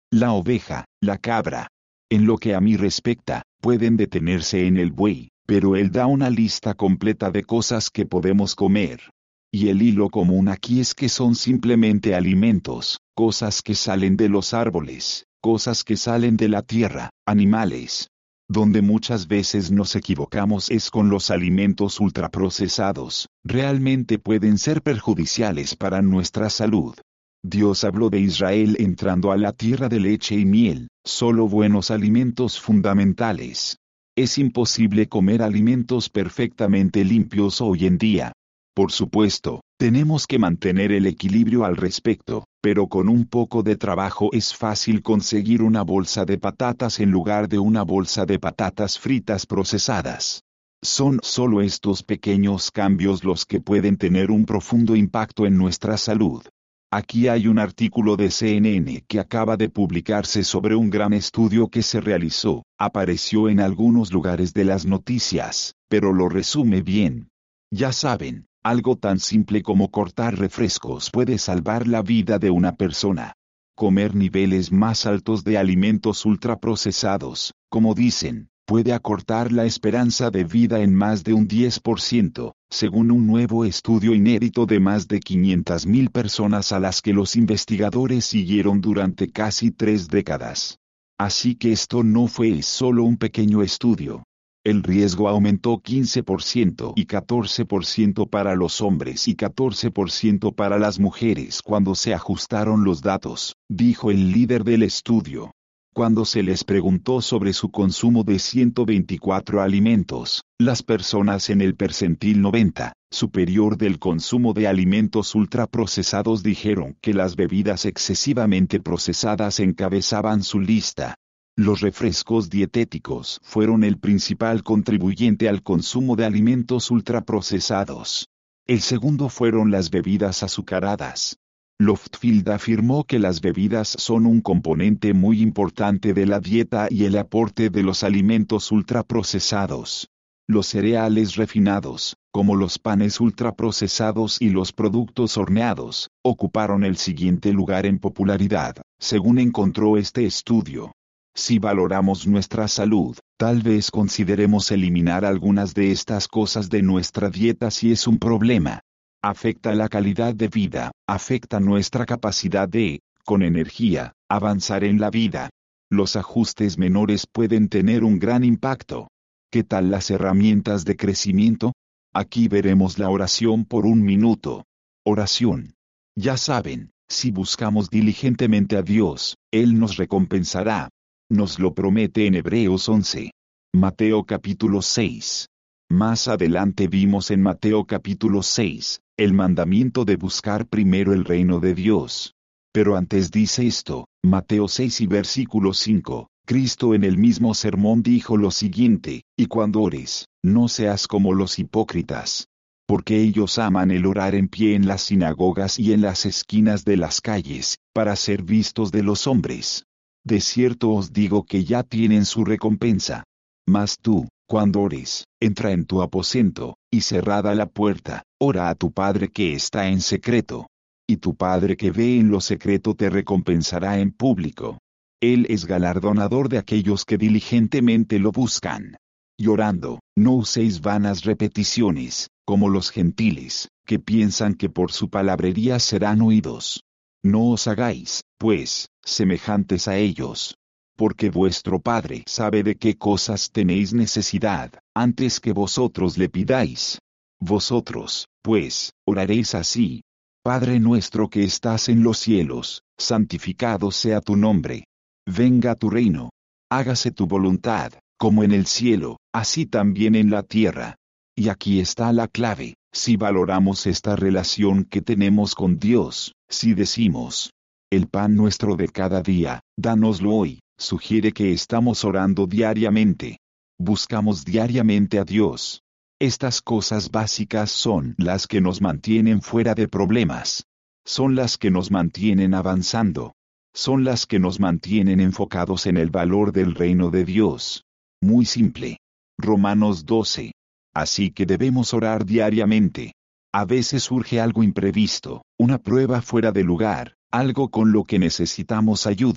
la oveja, la cabra. En lo que a mí respecta, pueden detenerse en el buey, pero él da una lista completa de cosas que podemos comer. Y el hilo común aquí es que son simplemente alimentos, cosas que salen de los árboles, cosas que salen de la tierra, animales. Donde muchas veces nos equivocamos es con los alimentos ultraprocesados, realmente pueden ser perjudiciales para nuestra salud. Dios habló de Israel entrando a la tierra de leche y miel, solo buenos alimentos fundamentales. Es imposible comer alimentos perfectamente limpios hoy en día. Por supuesto, tenemos que mantener el equilibrio al respecto, pero con un poco de trabajo es fácil conseguir una bolsa de patatas en lugar de una bolsa de patatas fritas procesadas. Son solo estos pequeños cambios los que pueden tener un profundo impacto en nuestra salud. Aquí hay un artículo de C N N que acaba de publicarse sobre un gran estudio que se realizó, apareció en algunos lugares de las noticias, pero lo resume bien. Ya saben, algo tan simple como cortar refrescos puede salvar la vida de una persona. Comer niveles más altos de alimentos ultraprocesados, como dicen, puede acortar la esperanza de vida en más de un diez por ciento, según un nuevo estudio inédito de más de quinientas mil personas a las que los investigadores siguieron durante casi tres décadas. Así que esto no fue solo un pequeño estudio. El riesgo aumentó quince por ciento y catorce por ciento para los hombres y catorce por ciento para las mujeres cuando se ajustaron los datos, dijo el líder del estudio. Cuando se les preguntó sobre su consumo de ciento veinticuatro alimentos, las personas en el percentil noventa, superior del consumo de alimentos ultraprocesados dijeron que las bebidas excesivamente procesadas encabezaban su lista. Los refrescos dietéticos fueron el principal contribuyente al consumo de alimentos ultraprocesados. El segundo fueron las bebidas azucaradas. Loftfield afirmó que las bebidas son un componente muy importante de la dieta y el aporte de los alimentos ultraprocesados. Los cereales refinados, como los panes ultraprocesados y los productos horneados, ocuparon el siguiente lugar en popularidad, según encontró este estudio. Si valoramos nuestra salud, tal vez consideremos eliminar algunas de estas cosas de nuestra dieta si es un problema. Afecta la calidad de vida, afecta nuestra capacidad de, con energía, avanzar en la vida. Los ajustes menores pueden tener un gran impacto. ¿Qué tal las herramientas de crecimiento? Aquí veremos la oración por un minuto. Oración. Ya saben, si buscamos diligentemente a Dios, Él nos recompensará. Nos lo promete en Hebreos once. Mateo capítulo seis. Más adelante vimos en Mateo capítulo seis, el mandamiento de buscar primero el reino de Dios. Pero antes dice esto, Mateo seis y versículo cinco, Cristo en el mismo sermón dijo lo siguiente, y cuando ores, no seas como los hipócritas. Porque ellos aman el orar en pie en las sinagogas y en las esquinas de las calles, para ser vistos de los hombres. De cierto os digo que ya tienen su recompensa. Mas tú, cuando ores, entra en tu aposento, y cerrada la puerta, ora a tu Padre que está en secreto. Y tu Padre que ve en lo secreto te recompensará en público. Él es galardonador de aquellos que diligentemente lo buscan. Y orando, no uséis vanas repeticiones, como los gentiles, que piensan que por su palabrería serán oídos. No os hagáis, pues, semejantes a ellos. Porque vuestro Padre sabe de qué cosas tenéis necesidad, antes que vosotros le pidáis. Vosotros, pues, oraréis así. Padre nuestro que estás en los cielos, santificado sea tu nombre. Venga tu reino. Hágase tu voluntad, como en el cielo, así también en la tierra. Y aquí está la clave, si valoramos esta relación que tenemos con Dios, si decimos, el pan nuestro de cada día, dánoslo hoy, sugiere que estamos orando diariamente. Buscamos diariamente a Dios. Estas cosas básicas son las que nos mantienen fuera de problemas. Son las que nos mantienen avanzando. Son las que nos mantienen enfocados en el valor del reino de Dios. Muy simple. Romanos doce. Así que debemos orar diariamente. A veces surge algo imprevisto, una prueba fuera de lugar, algo con lo que necesitamos ayuda.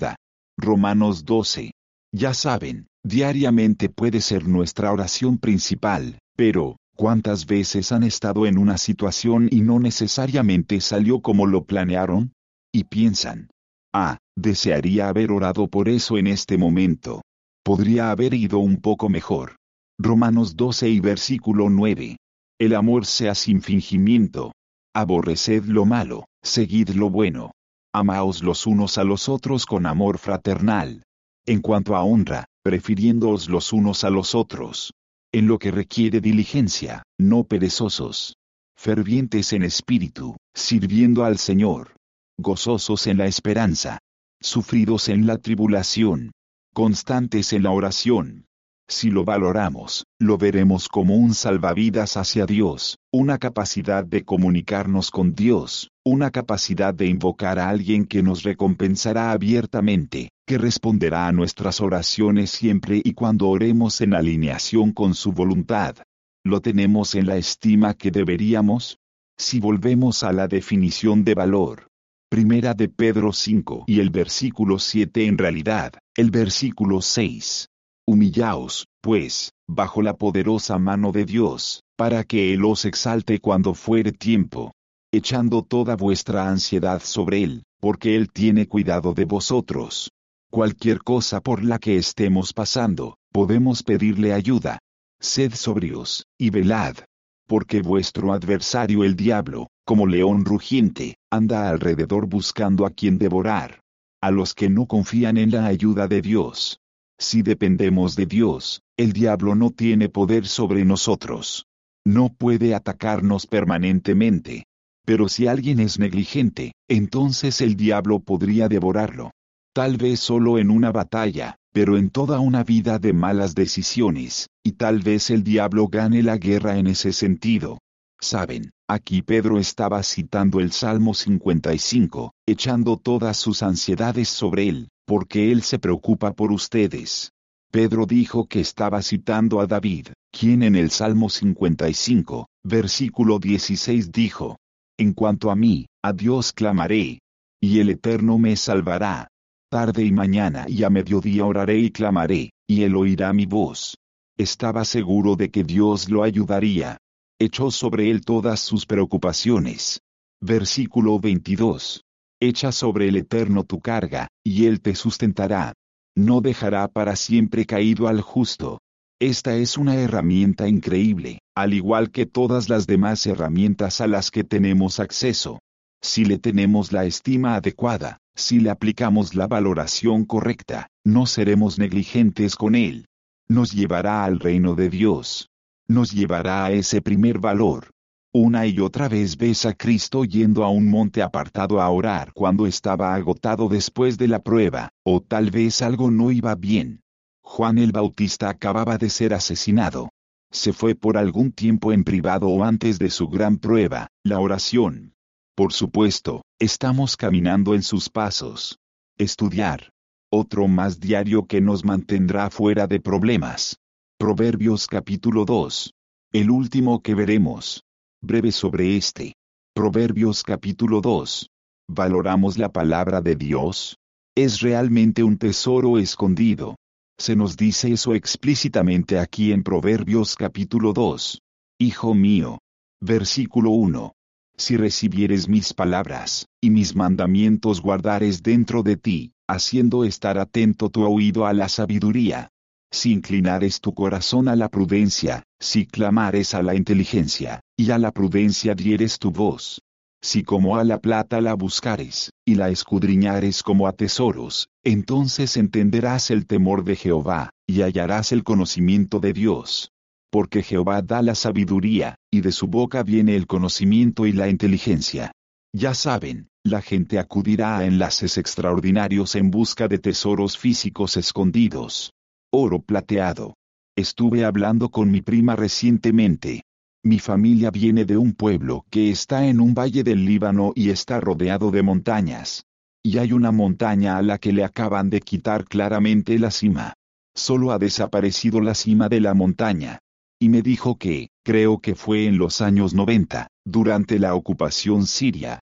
Romanos doce. Ya saben, diariamente puede ser nuestra oración principal, pero, ¿cuántas veces han estado en una situación y no necesariamente salió como lo planearon? Y piensan, ah, desearía haber orado por eso en este momento. Podría haber ido un poco mejor. Romanos doce y versículo nueve. El amor sea sin fingimiento. Aborreced lo malo, seguid lo bueno. Amaos los unos a los otros con amor fraternal. En cuanto a honra, prefiriéndoos los unos a los otros. En lo que requiere diligencia, no perezosos. Fervientes en espíritu, sirviendo al Señor. Gozosos en la esperanza. Sufridos en la tribulación. Constantes en la oración. Si lo valoramos, lo veremos como un salvavidas hacia Dios, una capacidad de comunicarnos con Dios, una capacidad de invocar a alguien que nos recompensará abiertamente, que responderá a nuestras oraciones siempre y cuando oremos en alineación con su voluntad. ¿Lo tenemos en la estima que deberíamos? Si volvemos a la definición de valor. Primera de Pedro cinco y el versículo siete en realidad, el versículo seis. Humillaos, pues, bajo la poderosa mano de Dios, para que Él os exalte cuando fuere tiempo, echando toda vuestra ansiedad sobre Él, porque Él tiene cuidado de vosotros. Cualquier cosa por la que estemos pasando, podemos pedirle ayuda. Sed sobrios, y velad. Porque vuestro adversario el diablo, como león rugiente, anda alrededor buscando a quien devorar. A los que no confían en la ayuda de Dios. Si dependemos de Dios, el diablo no tiene poder sobre nosotros. No puede atacarnos permanentemente. Pero si alguien es negligente, entonces el diablo podría devorarlo. Tal vez solo en una batalla, pero en toda una vida de malas decisiones, y tal vez el diablo gane la guerra en ese sentido. Saben, aquí Pedro estaba citando el Salmo cincuenta y cinco, echando todas sus ansiedades sobre él, porque él se preocupa por ustedes. Pedro dijo que estaba citando a David, quien en el Salmo cincuenta y cinco, versículo dieciséis dijo, en cuanto a mí, a Dios clamaré, y el Eterno me salvará. Tarde y mañana y a mediodía oraré y clamaré, y él oirá mi voz. Estaba seguro de que Dios lo ayudaría. Echó sobre él todas sus preocupaciones. Versículo veintidós. Echa sobre el Eterno tu carga, y él te sustentará. No dejará para siempre caído al justo. Esta es una herramienta increíble, al igual que todas las demás herramientas a las que tenemos acceso. Si le tenemos la estima adecuada, si le aplicamos la valoración correcta, no seremos negligentes con él. Nos llevará al reino de Dios. Nos llevará a ese primer valor. Una y otra vez ves a Cristo yendo a un monte apartado a orar cuando estaba agotado después de la prueba, o tal vez algo no iba bien. Juan el Bautista acababa de ser asesinado. Se fue por algún tiempo en privado o antes de su gran prueba, la oración. Por supuesto, estamos caminando en sus pasos. Estudiar. Otro más diario que nos mantendrá fuera de problemas. Proverbios capítulo dos. El último que veremos. Breve sobre este. Proverbios capítulo dos. ¿Valoramos la palabra de Dios? Es realmente un tesoro escondido. Se nos dice eso explícitamente aquí en Proverbios capítulo dos. Hijo mío. Versículo uno. Si recibieres mis palabras, y mis mandamientos guardares dentro de ti, haciendo estar atento tu oído a la sabiduría. Si inclinares tu corazón a la prudencia, si clamares a la inteligencia, y a la prudencia dieres tu voz. Si como a la plata la buscares, y la escudriñares como a tesoros, entonces entenderás el temor de Jehová, y hallarás el conocimiento de Dios. Porque Jehová da la sabiduría, y de su boca viene el conocimiento y la inteligencia. Ya saben, la gente acudirá a enlaces extraordinarios en busca de tesoros físicos escondidos. Oro plateado. Estuve hablando con mi prima recientemente. Mi familia viene de un pueblo que está en un valle del Líbano y está rodeado de montañas. Y hay una montaña a la que le acaban de quitar claramente la cima. Solo ha desaparecido la cima de la montaña. Y me dijo que, creo que fue en los años noventa, durante la ocupación siria,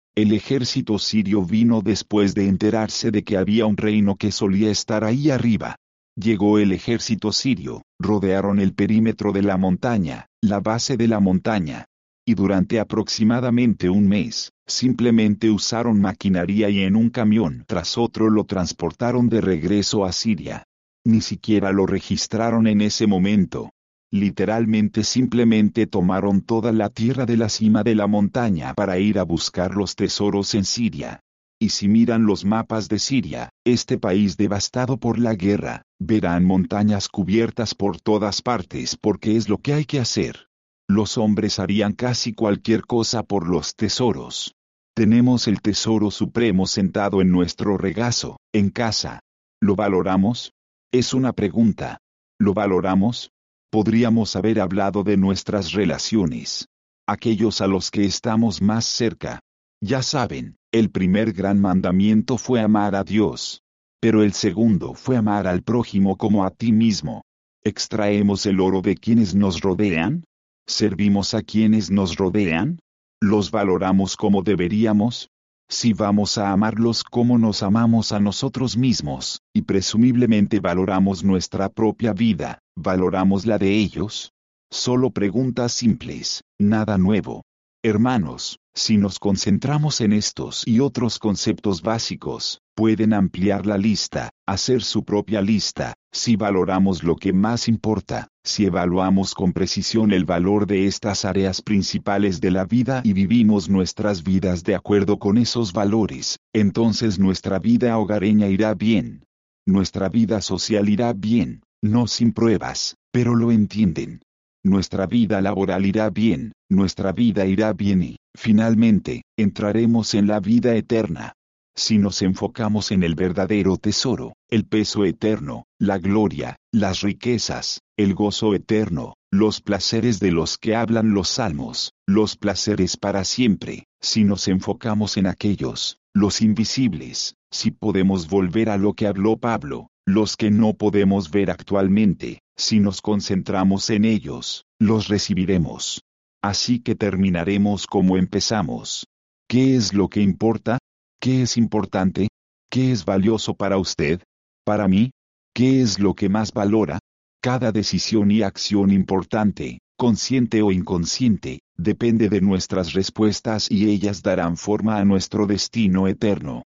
El ejército sirio vino después de enterarse de que había un reino que solía estar ahí arriba. Llegó el ejército sirio, rodearon el perímetro de la montaña, la base de la montaña. Y durante aproximadamente un mes, simplemente usaron maquinaria y en un camión tras otro lo transportaron de regreso a Siria. Ni siquiera lo registraron en ese momento. Literalmente simplemente tomaron toda la tierra de la cima de la montaña para ir a buscar los tesoros en Siria. Y si miran los mapas de Siria, este país devastado por la guerra, verán montañas cubiertas por todas partes porque es lo que hay que hacer. Los hombres harían casi cualquier cosa por los tesoros. Tenemos el tesoro supremo sentado en nuestro regazo, en casa. ¿Lo valoramos? Es una pregunta. ¿Lo valoramos? Podríamos haber hablado de nuestras relaciones. Aquellos a los que estamos más cerca. Ya saben, el primer gran mandamiento fue amar a Dios. Pero el segundo fue amar al prójimo como a ti mismo. ¿Extraemos el oro de quienes nos rodean? ¿Servimos a quienes nos rodean? ¿Los valoramos como deberíamos? Si vamos a amarlos como nos amamos a nosotros mismos, y presumiblemente valoramos nuestra propia vida, ¿valoramos la de ellos? Solo preguntas simples, nada nuevo. Hermanos, si nos concentramos en estos y otros conceptos básicos, pueden ampliar la lista, hacer su propia lista, si valoramos lo que más importa, si evaluamos con precisión el valor de estas áreas principales de la vida y vivimos nuestras vidas de acuerdo con esos valores, entonces nuestra vida hogareña irá bien. Nuestra vida social irá bien, no sin pruebas, pero lo entienden. Nuestra vida laboral irá bien, nuestra vida irá bien y, finalmente, entraremos en la vida eterna. Si nos enfocamos en el verdadero tesoro, el peso eterno, la gloria, las riquezas, el gozo eterno, los placeres de los que hablan los salmos, los placeres para siempre, si nos enfocamos en aquellos, los invisibles, si podemos volver a lo que habló Pablo, los que no podemos ver actualmente, si nos concentramos en ellos, los recibiremos. Así que terminaremos como empezamos. ¿Qué es lo que importa? ¿Qué es importante? ¿Qué es valioso para usted? ¿Para mí? ¿Qué es lo que más valora? Cada decisión y acción importante, consciente o inconsciente, depende de nuestras respuestas y ellas darán forma a nuestro destino eterno.